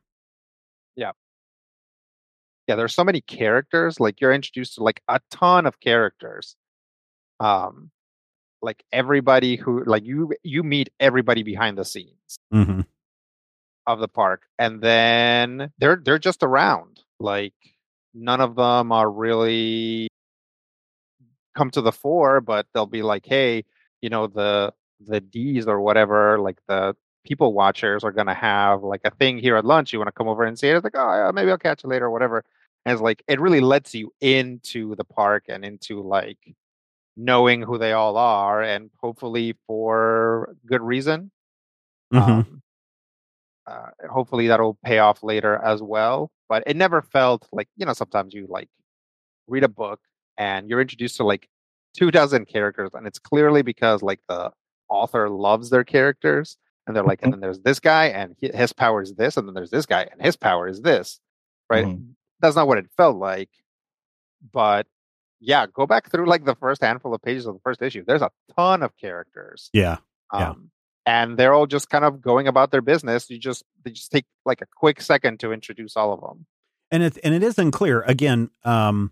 Yeah, there's so many characters. Like you're introduced to like a ton of characters. Um, like everybody who like you you meet everybody behind the scenes Mm-hmm. of the park, and then they're they're just around. Like none of them are really come to the fore, but they'll be like, hey, you know, the the D's or whatever, like the people watchers are gonna have like a thing here at lunch. You want to come over and see it? It's like, oh yeah, maybe I'll catch you later or whatever. And it's like it really lets you into the park and into like knowing who they all are, and hopefully for good reason. Mm-hmm. Um, uh, hopefully that'll pay off later as well. But it never felt like, you know, sometimes you like read a book and you're introduced to like two dozen characters, and it's clearly because like the author loves their characters, and they're like, and then there's this guy and he, his power is this, and then there's this guy and his power is this, right? Mhm. That's not what it felt like. But yeah, go back through like the first handful of pages of the first issue. There's a ton of characters. Yeah. Um, Yeah. And they're all just kind of going about their business. You just they just take like a quick second to introduce all of them. And it and it isn't clear. Again, um,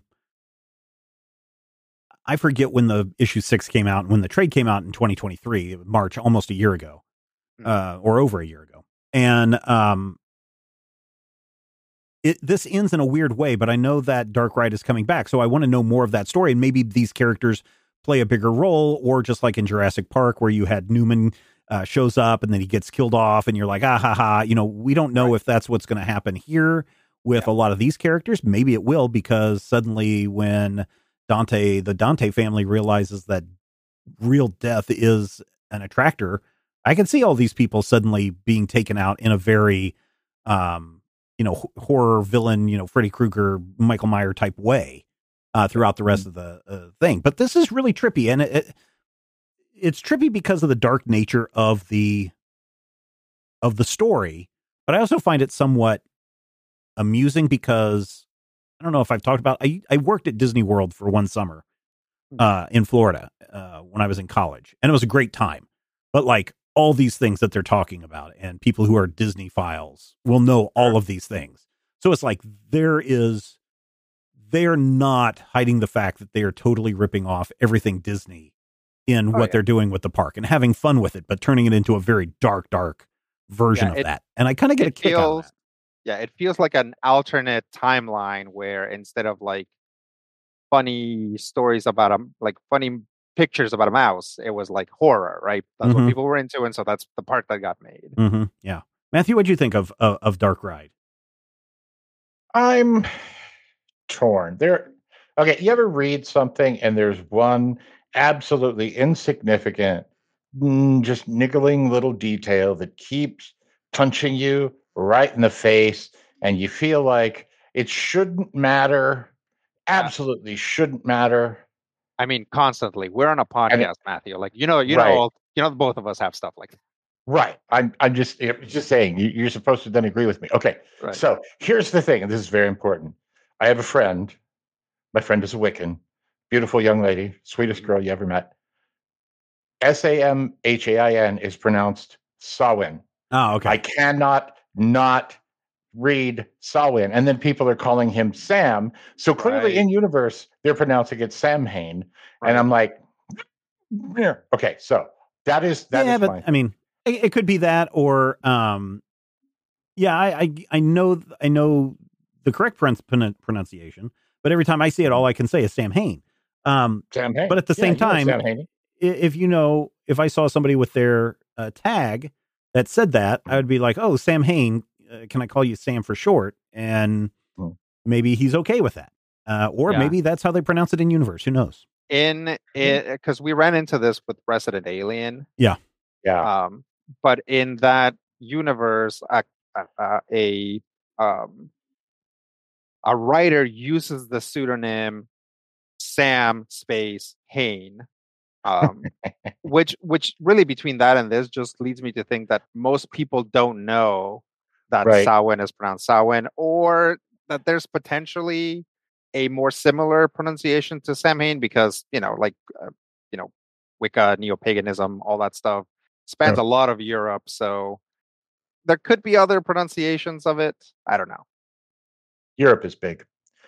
I forget when the issue six came out and when the trade came out in twenty twenty-three, March, almost a year ago, uh, or over a year ago. And um, it this ends in a weird way, but I know that Dark Ride is coming back, so I want to know more of that story, and maybe these characters play a bigger role, or just like in Jurassic Park, where you had Newman uh, shows up and then he gets killed off, and you're like, ah ha ha. You know, we don't know Right. if that's what's going to happen here with Yeah. a lot of these characters. Maybe it will, because suddenly when Dante, the Dante family realizes that real death is an attractor, I can see all these people suddenly being taken out in a very, um, you know, h- horror villain, you know, Freddy Krueger, Michael Myers type way uh, throughout the rest of the uh, thing. But this is really trippy, and it, it it's trippy because of the dark nature of the of the story. But I also find it somewhat amusing because I don't know if I've talked about. I I worked at Disney World for one summer uh, in Florida uh, when I was in college, and it was a great time. But like all these things that they're talking about, and people who are Disney files will know all of these things. So it's like there is, they're not hiding the fact that they are totally ripping off everything Disney in Oh, what yeah. they're doing with the park and having fun with it, but turning it into a very dark, dark version Yeah, of it- that. And I kind of get a it kick out of feels- that. Yeah, it feels like an alternate timeline where instead of like funny stories about a like funny pictures about a mouse, it was like horror, right? That's Mhm. what people were into, and so that's the part that got made. Mm-hmm. Yeah. Matthew, what'd you think of, of, of Dark Ride? I'm torn. There. Okay, you ever read something and there's one absolutely insignificant, mm, just niggling little detail that keeps punching you right in the face, and you feel like it shouldn't matter, absolutely shouldn't matter. I mean, constantly. We're on a And it- podcast, Matthew. Like you know, you Right. know, you know, both of us have stuff like that. Right. I'm. I'm just. I'm just saying. You, you're supposed to then agree with me. Okay. Right. So here's the thing, and this is very important. I have a friend. My friend is a Wiccan, beautiful young lady, sweetest girl you ever met. S A M H A I N is pronounced Samhain. Oh, okay. I cannot not read Samhain. And then people are calling him Sam. So clearly Right. in universe, they're pronouncing it Samhain. Right. And I'm like, yeah. Okay, so that is that yeah, is but fine. I mean, it, it could be that, or um, yeah, I, I I know I know the correct pron- pronunciation, but every time I see it, all I can say is Sam Hain. Um, Sam Hain. but at the Yeah, same you know time, Sam Hain. i- if you know, if I saw somebody with their uh, tag that said that, I would be like, oh, Sam Hain, uh, can I call you Sam for short? And Hmm. maybe he's okay with that, uh, or Yeah. maybe that's how they pronounce it in universe. Who knows? In it, because we ran into this with Resident Alien. Yeah. Um, but in that universe, a a, a um a writer uses the pseudonym Sam space Hain, um, which which really between that and this just leads me to think that most people don't know that Right. Samhain is pronounced Samhain, or that there's potentially a more similar pronunciation to Samhain because you know, like uh, you know, Wicca, neo-paganism, all that stuff spans Yeah. a lot of Europe, so there could be other pronunciations of it. I don't know. Europe is big.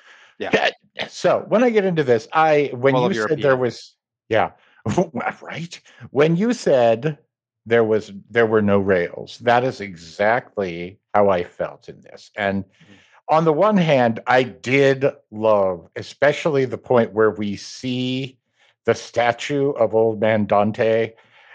Yeah. So when I get into this, I when Full you of said there Europeans. was yeah, right. When you said there was there were no rails, that is exactly how I felt in this. And on the one hand, I did love, especially the point where we see the statue of old man Dante.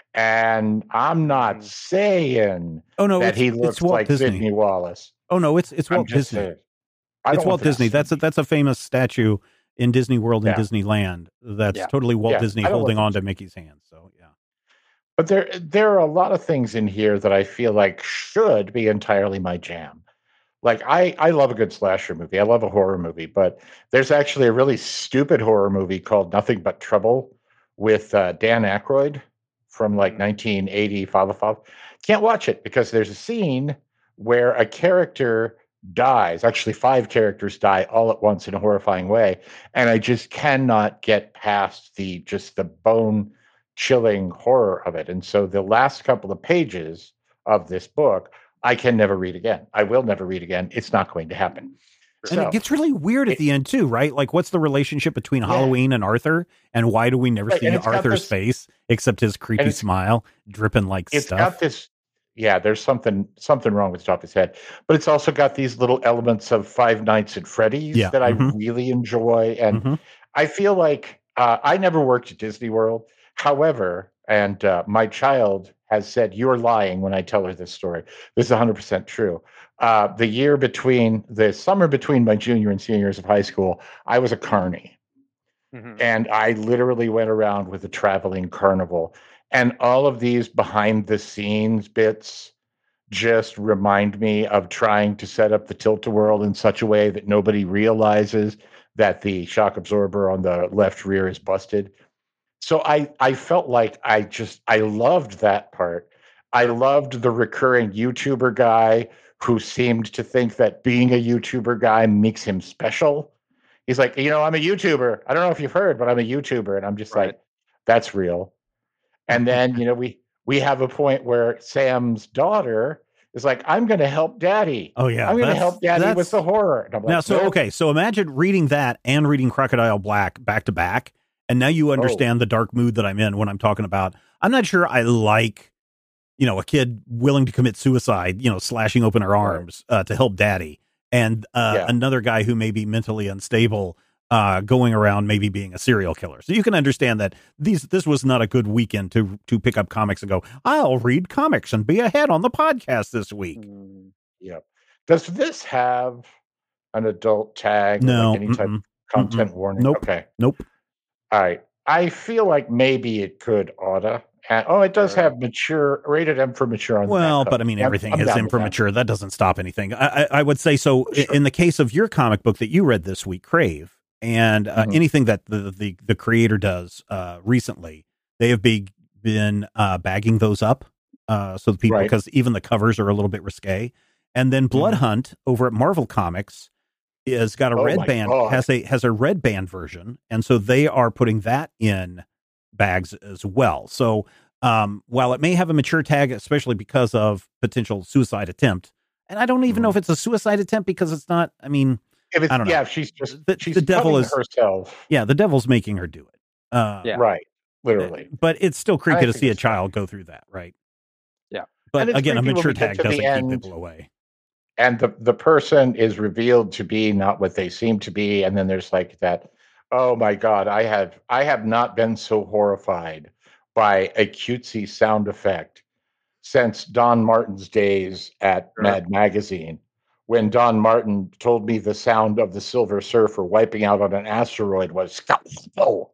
And I'm not Mm. saying Oh no, that it's, he it's looks Walt like Disney. Sidney Wallace. Oh no, it's it's I'm Walt just Disney. saying. I It's don't Walt want that Disney. That's a, Sidney. that's a famous statue in Disney World and Yeah. Disneyland. That's Yeah. totally Walt Yeah, Disney I don't holding want on that. to Mickey's hand. So yeah. But there there are a lot of things in here that I feel like should be entirely my jam. Like I I love a good slasher movie. I love a horror movie, but there's actually a really stupid horror movie called Nothing But Trouble with uh, Dan Aykroyd from like Mm. nineteen eighty. Father Father. Can't watch it because there's a scene where a character dies. Actually, five characters die all at once in a horrifying way, and I just cannot get past the just the bone chilling horror of it. And so the last couple of pages of this book, I can never read again. I will never read again. It's not going to happen. And So, it gets really weird at it- the end too, right? Like, what's the relationship between Yeah. Halloween and Arthur? And why do we never Right, see and it's got Arthur's this- face except his creepy it's- smile dripping like it's stuff? got this. Yeah, there's something something wrong with the top of his head, but it's also got these little elements of Five Nights at Freddy's Yeah, that I mhm. really enjoy, and Mhm. I feel like uh, I never worked at Disney World. However, and uh, my child has said, "You're lying" when I tell her this story. This is one hundred percent true. Uh, the year between the summer between my junior and senior years of high school, I was a carny. Mhm. And I literally went around with a traveling carnival. And all of these behind the scenes bits just remind me of trying to set up the tilt-a-whirl in such a way that nobody realizes that the shock absorber on the left rear is busted. So I, I felt like I just, I loved that part. I loved the recurring YouTuber guy who seemed to think that being a YouTuber guy makes him special. He's like, you know, I'm a YouTuber. I don't know if you've heard, but I'm a YouTuber. And I'm just Right. like, that's real. And then, you know, we we have a point where Sam's daughter is like, I'm going to help daddy. Oh yeah, I'm going to that's- help daddy that's- with the horror. And I'm like, Now, so nope. okay, so imagine reading that and reading Crocodile Black back to back, and now you understand the dark mood that I'm in when I'm talking about. I'm not sure I like, you know, a kid willing to commit suicide, you know, slashing open her arms uh, to help daddy, and uh, Yeah. another guy who may be mentally unstable, uh, going around maybe being a serial killer. So you can understand that these this was not a good weekend to to pick up comics and go, I'll read comics and be ahead on the podcast this week. Mm, Yep. Does this have an adult tag? or No, Like any type mm-mm, of content warning? Nope. Okay. Nope. All right. I feel like maybe it could oughta. Ha- oh, it does Sure. have mature, rated M for mature on the Well, back but cover. I mean, I'm- everything I'm is down in with for that. mature. That doesn't stop anything. I, I, I would say so. i- Sure. In the case of your comic book that you read this week, Crave, and uh, Mhm. anything that the, the the creator does uh, recently, they have be, been uh, bagging those up uh, so the people, Right. because even the covers are a little bit risque. And then Blood Mhm. Hunt over at Marvel Comics is got a Oh red my band God. has a has a red band version, and so they are putting that in bags as well. So um, while it may have a mature tag, especially because of potential suicide attempt, and I don't even know if it's a suicide attempt because it's not. I mean, If it's, I don't know. yeah, if she's just The- she's the devil cutting is- herself. yeah, the devil's making her do it. Uh, Yeah. Right. Literally. But it's still creepy I to think see a it's child go through that, right? Yeah. But And it's again, a creepy when mature we get tag to the doesn't keep end. people away. And the, the person is revealed to be not what they seem to be. And then there's like that, oh my God, I have I have not been so horrified by a cutesy sound effect since Don Martin's days at Sure. Mad Magazine, when Don Martin told me the sound of the Silver Surfer wiping out on an asteroid was oh,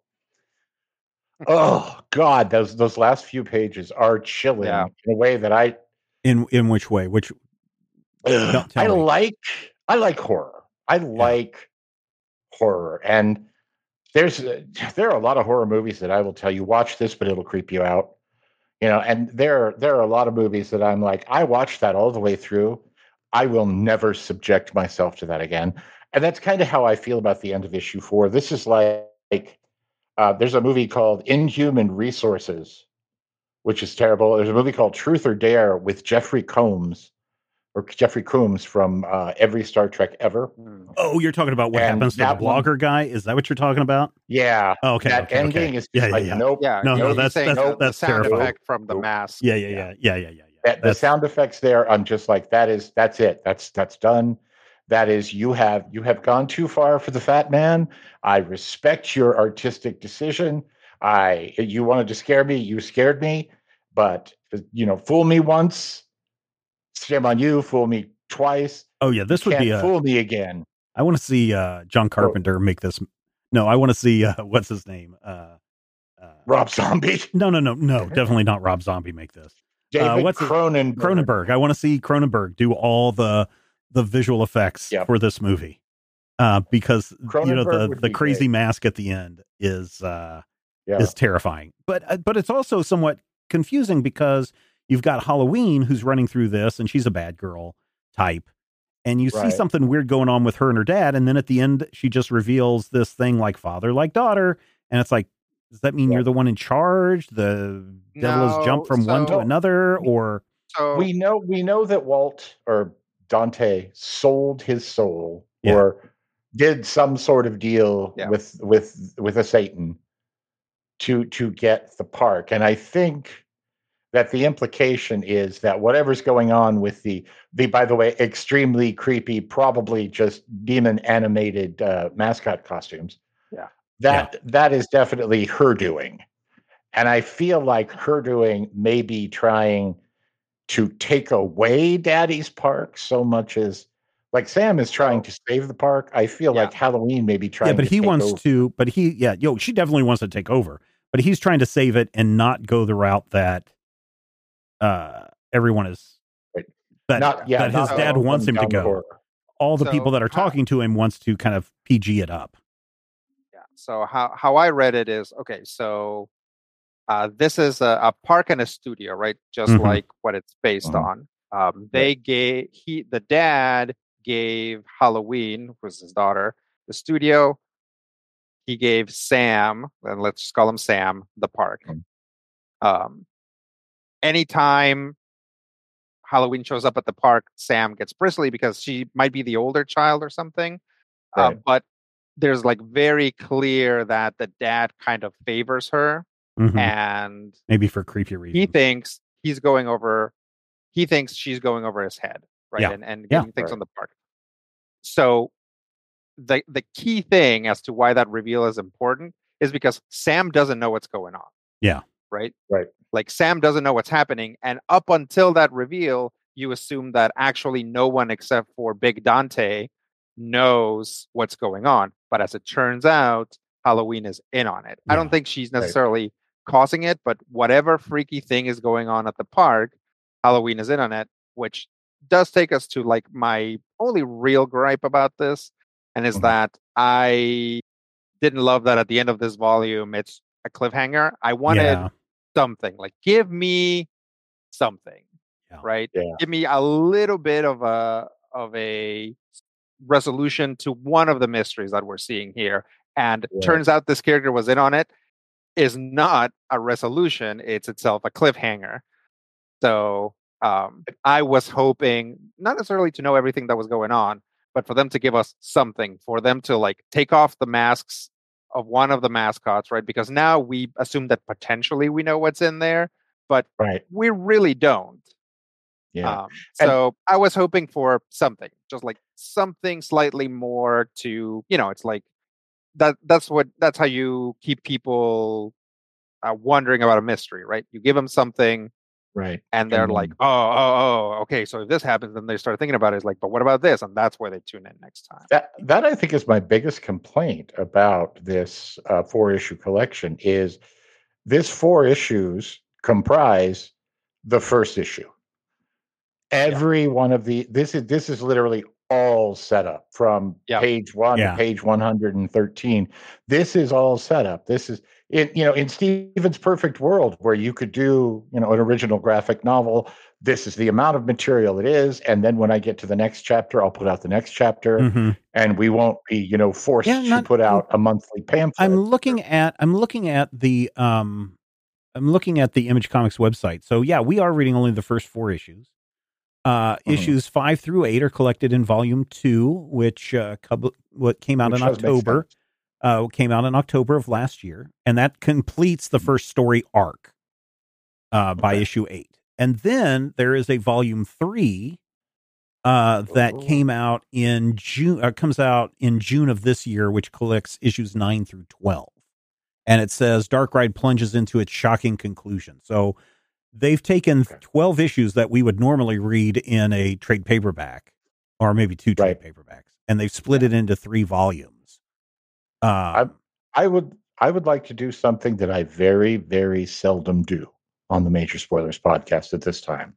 oh God, those those last few pages are chilling Yeah. in a way that I In in which way? Which Ugh, tell I me. like I like horror. I like horror, and there's uh, there are a lot of horror movies that I will tell you watch this, but it'll creep you out. You know, and there there are a lot of movies that I'm like, I watched that all the way through. I will never subject myself to that again. And that's kind of how I feel about the end of issue four. This is like, like uh, there's a movie called Inhuman Resources, which is terrible. There's a movie called Truth or Dare with Jeffrey Combs or Jeffrey Coombs from uh, every Star Trek ever. Mm. oh, you're talking about what And happens to the that one- blogger guy? Is that what you're talking about? Yeah, Oh, okay, that okay, ending okay. is just Yeah, yeah, like yeah. nope. Yeah. No, you- no, you're that's- saying that's- the- the that's sound terrifying. effect from the Nope. mask. Yeah, yeah, yeah, yeah, yeah, yeah, yeah. That, the That's- sound effects there, I'm just like, that is that's it. That's that's done. That is you have you have gone too far for the fat man. I respect your artistic decision. I you wanted to scare me, you scared me, but you know, fool me once, shame on you. Fool me twice, Oh yeah, this would can't be a. fool me again. I want to see uh, John Carpenter make this. No, I want to see uh, what's his name. Uh, uh, Rob Zombie, no, no, no, no, definitely not Rob Zombie make this. David what's it- Cronenberg. Cronenberg. I want to see Cronenberg do all the the visual effects Yep. for this movie, uh, because you know Cronenberg the would the be crazy great. mask at the end is uh, Yeah. is terrifying. But uh, but it's also somewhat confusing because you've got Halloween who's running through this, and she's a bad girl type, and you see Right. something weird going on with her and her dad, and then at the end she just reveals this thing like father like daughter, and it's like, does that mean Yeah. you're the one in charge? The devil has No, jumped from one to so- another, or So we know we know that Walt or Dante sold his soul Yeah. or did some sort of deal Yeah. with with with a Satan to to get the park. And I think that the implication is that whatever's going on with the the by the way extremely creepy, probably just demon animated uh, mascot costumes. Yeah. That that is definitely her doing. And I feel like her doing may be trying to take away Daddy's park so much as like Sam is trying to save the park. I feel Yeah. like Halloween may be trying yeah, but to he take wants over. to, but he, yeah, yo, she definitely wants to take over, but he's trying to save it and not go the route that uh, everyone is, Right. that, Not yeah, that his not dad going wants him to down the go. horror. All the So, people that are how- talking to him wants to kind of P G it up. Yeah. So how how I read it is okay. So uh, this is a, a park and a studio, right? Just Mhm. like what it's based Mhm. on. Um, they gave he the dad gave Halloween, who was his daughter, the studio. He gave Sam, and let's just call him Sam, the park. Mhm. Um, anytime Halloween shows up at the park, Sam gets bristly because she might be the older child or something. Uh, Right. but there's like very clear that the dad kind of favors her, Mhm. and Maybe for creepy reasons. he thinks he's going over. He thinks she's going over his head, right? Yeah. And and Yeah. getting things Right. on the park. So the the key thing as to why that reveal is important is because Sam doesn't know what's going on. Yeah. Right. Right. Like Sam doesn't know what's happening, and up until that reveal, you assume that actually no one except for Big Dante knows what's going on. But as it turns out, Halloween is in on it. I Yeah. don't think she's necessarily causing it, but whatever freaky thing is going on at the park, Halloween is in on it, which does take us to like my only real gripe about this, and is Mhm. that I didn't love that at the end of this volume it's a cliffhanger. I wanted Yeah. something, like give me something, Yeah. right? Yeah. Give me a little bit of a of a resolution to one of the mysteries that we're seeing here. And Right. turns out this character was in on it is not a resolution, it's itself a cliffhanger. So um, I was hoping not necessarily to know everything that was going on, but for them to give us something, for them to like take off the masks of one of the mascots, right? Because now we assume that potentially we know what's in there, but Right. we really don't. Yeah. Um, so I was hoping for something, just like something slightly more to, you know, it's like that. That's what. That's how you keep people uh, wondering about a mystery, right? You give them something, Right. and they're And like, then- oh, oh, oh, okay. So if this happens, then they start thinking about it. It's like, but what about this? And that's where they tune in next time. That that I think is my biggest complaint about this uh, four issue collection is this four issues comprise the first issue. Every one of the this is this is literally all set up from Yeah. page one Yeah. to page one hundred thirteen. This is all set up. This is in you know in Stephen's perfect world where you could do you know an original graphic novel. This is the amount of material it is, and then when I get to the next chapter, I'll put out the next chapter, Mhm. and we won't be you know forced Yeah, to not- put out a monthly pamphlet. I'm looking at I'm looking at the um I'm looking at the Image Comics website. So yeah, we are reading only the first four issues. Uh, Mhm. Issues five through eight are collected in volume two, which uh, cub- what came out Which in does make October. sense. Uh, came out in October of last year, and that completes the first story arc uh, by Okay. issue eight. And then there is a volume three uh, that Ooh. came out in June. Uh, comes out in June of this year, which collects issues nine through twelve. And it says Dark Ride plunges into its shocking conclusion. So they've taken Okay. twelve issues that we would normally read in a trade paperback, or maybe two trade Right. paperbacks, and they've split it into three volumes. Um, I would I would like to do something that I very very seldom do on the Major Spoilers podcast at this time.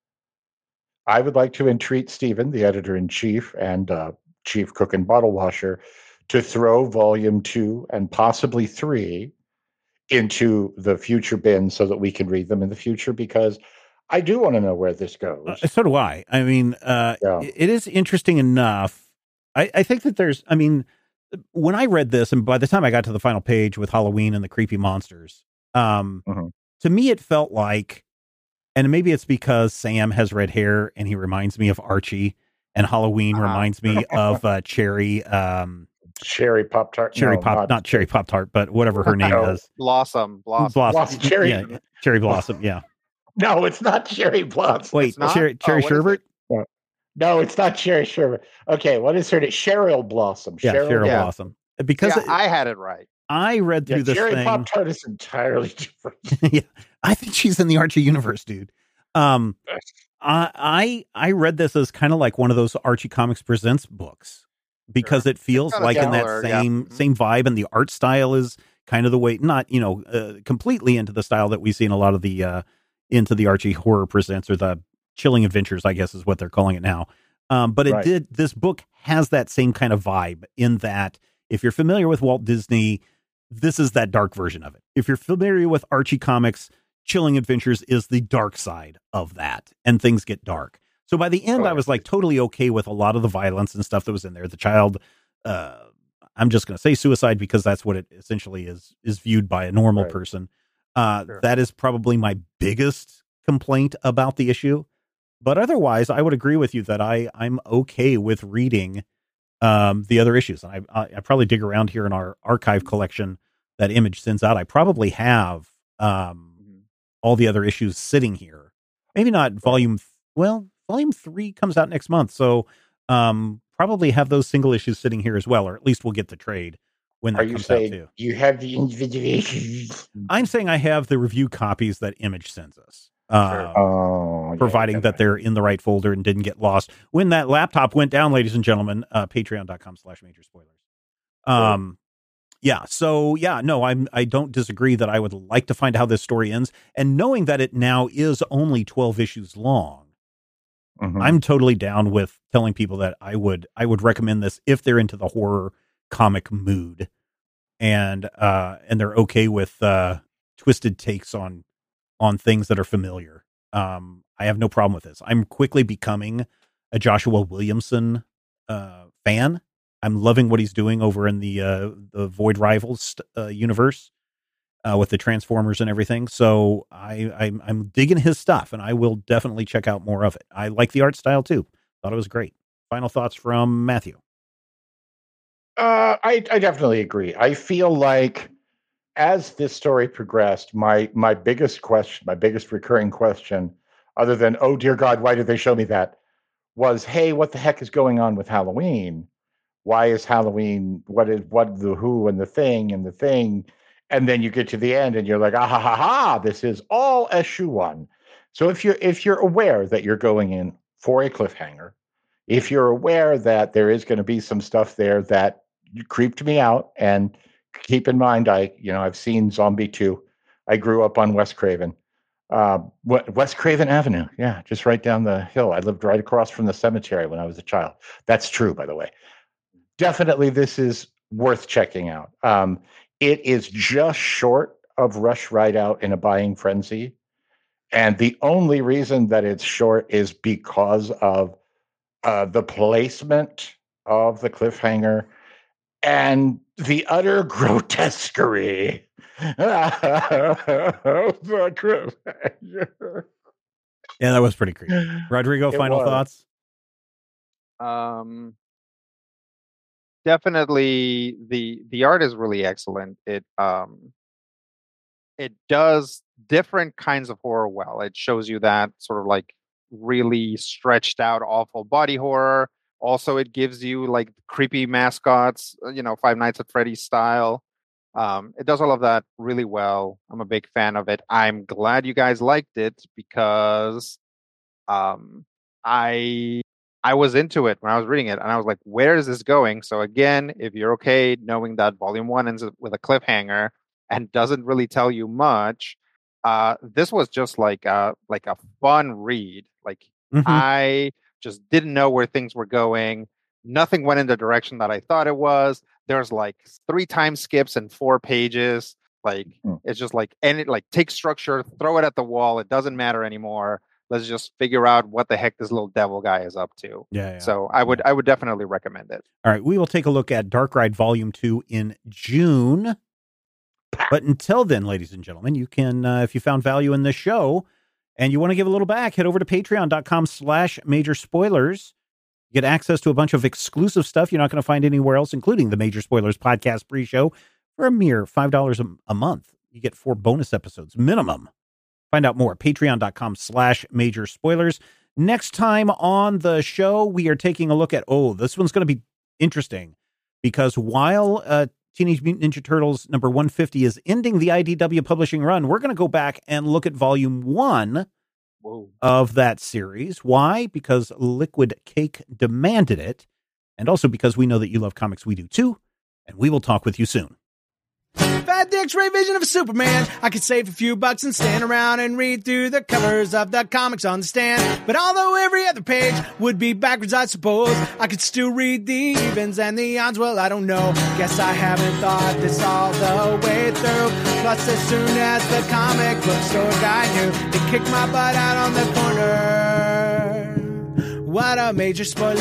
I would like to entreat Stephen, the editor in chief and uh, chief cook and bottle washer, to throw volume two and possibly three into the future bin so that we can read them in the future, because I do want to know where this goes. Uh, so do I. I mean, uh, Yeah. it- it is interesting enough. I, I think that there's, I mean, when I read this, and by the time I got to the final page with Halloween and the creepy monsters, um, Mhm. to me, it felt like, and maybe it's because Sam has red hair and he reminds me of Archie, and Halloween Uh-huh. reminds me of uh, Cherry, um, Cherry Pop Tart. Cherry no, Pop, not, Cherry Pop Tart, but whatever her name No. is. Blossom, blossom. Blossom. Blossom, Cherry. Yeah, Cherry Blossom. Yeah. No, it's not Cherry Blossom. Wait, It's not? Cherry, Oh, Cherry what is Sherbet? No, it's not Cherry Sherbet. Okay, what is her name? Cheryl Blossom. Yeah, Cheryl Yeah. Blossom. Because Yeah, it- I had it right. I read through Yeah, this Cherry thing. Pop Tart is entirely different. Yeah, I think she's in the Archie universe, dude. Um, I I I read this as kind of like one of those Archie Comics Presents books because it feels kinda like in that similar, yeah. same Mhm. same vibe, and the art style is kind of the way, not you know uh, completely into the style that we see in a lot of the uh, into the Archie Horror Presents or the Chilling Adventures, I guess is what they're calling it now. Um, but it Right. did. This book has that same kind of vibe in that if you're familiar with Walt Disney, this is that dark version of it. If you're familiar with Archie Comics, Chilling Adventures is the dark side of that, and things get dark. So by the end, Oh, I was like totally okay with a lot of the violence and stuff that was in there. The child, uh, I'm just going to say suicide because that's what it essentially is, is viewed by a normal Right. person. Uh, Sure. that is probably my biggest complaint about the issue. But otherwise, I would agree with you that I, I'm okay with reading um, the other issues. I, I, I probably dig around here in our archive collection that Image sends out. I probably have um, all the other issues sitting here. Maybe not volume, well, volume three comes out next month. So um, probably have those single issues sitting here as well, or at least we'll get the trade when that Are you comes saying out too. you have the individual issues? I'm saying I have the review copies that Image sends us. Um, Oh, yeah, providing yeah, that they're in the right folder and didn't get lost. When that laptop went down, ladies and gentlemen, uh, patreon.com slash major spoilers. Um, yeah. So yeah, no, I'm, I don't disagree that I would like to find how this story ends, and knowing that it now is only twelve issues long, Mhm. I'm totally down with telling people that I would, I would recommend this if they're into the horror comic mood and, uh, and they're okay with, uh, twisted takes on, on things that are familiar. Um, I have no problem with this. I'm quickly becoming a Joshua Williamson uh, fan. I'm loving what he's doing over in the uh, the Void Rivals uh, universe uh, with the Transformers and everything. So I, I'm, I'm digging his stuff, and I will definitely check out more of it. I like the art style too. Thought it was great. Final thoughts from Matthew. Uh, I, I definitely agree. I feel like as this story progressed, my my biggest question, my biggest recurring question, other than, oh dear God, why did they show me that, was, hey, what the heck is going on with Halloween? Why is Halloween, what is what the who and the thing and the thing? And then you get to the end and you're like, ah ha ha ha, this is all issue one. So if you're if you're aware that you're going in for a cliffhanger, if you're aware that there is going to be some stuff there that creeped me out, and keep in mind, I, you know, I've seen Zombie two. I grew up on West Craven, uh, West Craven Avenue. Yeah, just right down the hill. I lived right across from the cemetery when I was a child. That's true, by the way. Definitely, this is worth checking out. Um, it is just short of Rush Rideout in a Buying Frenzy. And the only reason that it's short is because of uh, the placement of the cliffhanger and the utter grotesquerie of the cliffhanger. Yeah, that was pretty creepy. Rodrigo, It final was. thoughts? Um, definitely the the art is really excellent. It um it does different kinds of horror well. It shows you that sort of like really stretched out, awful body horror. Also, it gives you like creepy mascots, uh, you know, Five Nights at Freddy's style. Um, it does all of that really well. I'm a big fan of it. I'm glad you guys liked it because um, I I was into it when I was reading it, and I was like, "Where is this going?" So again, if you're okay knowing that Volume One ends with a cliffhanger and doesn't really tell you much, uh, this was just like a like a fun read. Like Mhm. I just didn't know where things were going. Nothing went in the direction that I thought it was. There's like three time skips and four pages. Like Mm. it's just like, and it like take structure, throw it at the wall. It doesn't matter anymore. Let's just figure out what the heck this little devil guy is up to. Yeah, yeah. So I would, I would definitely recommend it. All right, we will take a look at Dark Ride Volume two in June. But until then, ladies and gentlemen, you can, uh, if you found value in this show and you want to give a little back, head over to patreon.com slash major spoilers. You get access to a bunch of exclusive stuff you're not going to find anywhere else, including the Major Spoilers Podcast pre-show for a mere five dollars a month. You get four bonus episodes minimum. Find out more at patreon.com slash major spoilers. Next time on the show, we are taking a look at, oh, this one's going to be interesting because while uh, Teenage Mutant Ninja Turtles number one fifty is ending the I D W publishing run, we're going to go back and look at volume one Whoa. of that series. Why? Because Liquid Cake demanded it, and also because we know that you love comics, we do too, and we will talk with you soon. Fat the X-ray vision of a Superman. I could save a few bucks and stand around and read through the covers of the comics on the stand. But although every other page would be backwards, I suppose, I could still read the evens and the odds. Well, I don't know. Guess I haven't thought this all the way through. Plus, as soon as the comic book store guy knew, he kicked my butt out on the corner. What a major spoiler.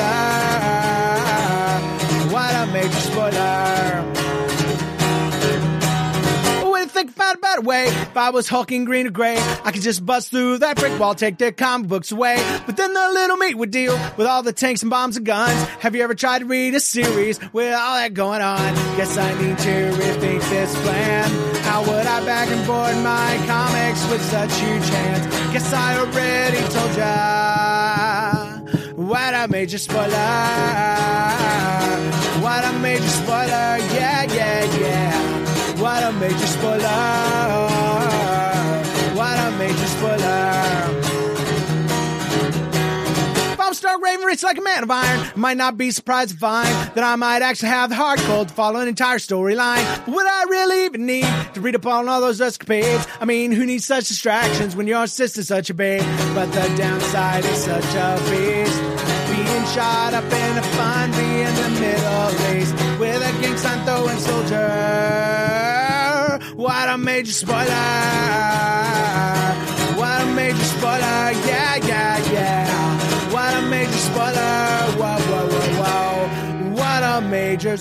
What a major spoiler. Think about, about it. away. If I was hulking green or gray, I could just bust through that brick wall, take their comic books away. But then the little meat would deal with all the tanks and bombs and guns. Have you ever tried to read a series with all that going on? Guess I need to rethink this plan. How would I back and board my comics with such huge hands? Guess I already told ya what a major spoiler. What a major spoiler. Yeah, yeah, yeah. What a major spoiler. What a major spoiler. I'm Stark Raven, rich like a man of iron. I might not be surprised to find that I might actually have the heart cold to follow an entire storyline. But would I really even need to read up on all those escapades? I mean, who needs such distractions when your sister's such a babe? But the downside is such a beast. Being shot up in a fun, be in the Middle East with a gang sign throwing soldier. What a major spoiler. What a major spoiler. Yeah, yeah, yeah. What a major spoiler. Whoa, whoa, whoa, whoa. What a major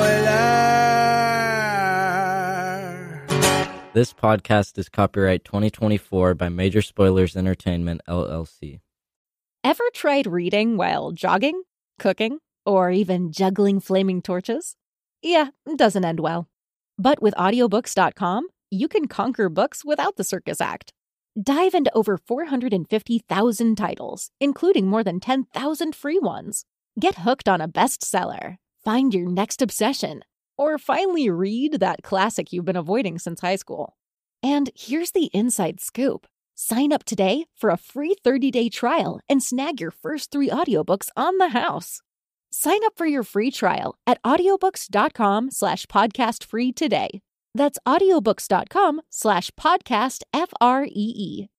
spoiler. This podcast is copyright twenty twenty-four by Major Spoilers Entertainment, L L C. Ever tried reading while jogging, cooking, or even juggling flaming torches? Yeah, doesn't end well. But with audiobooks dot com, you can conquer books without the circus act. Dive into over four hundred fifty thousand titles, including more than ten thousand free ones. Get hooked on a bestseller, find your next obsession, or finally read that classic you've been avoiding since high school. And here's the inside scoop. Sign up today for a free thirty-day trial and snag your first three audiobooks on the house. Sign up for your free trial at audiobooks dot com slash podcast free today. That's audiobooks dot com slash podcast F R E E.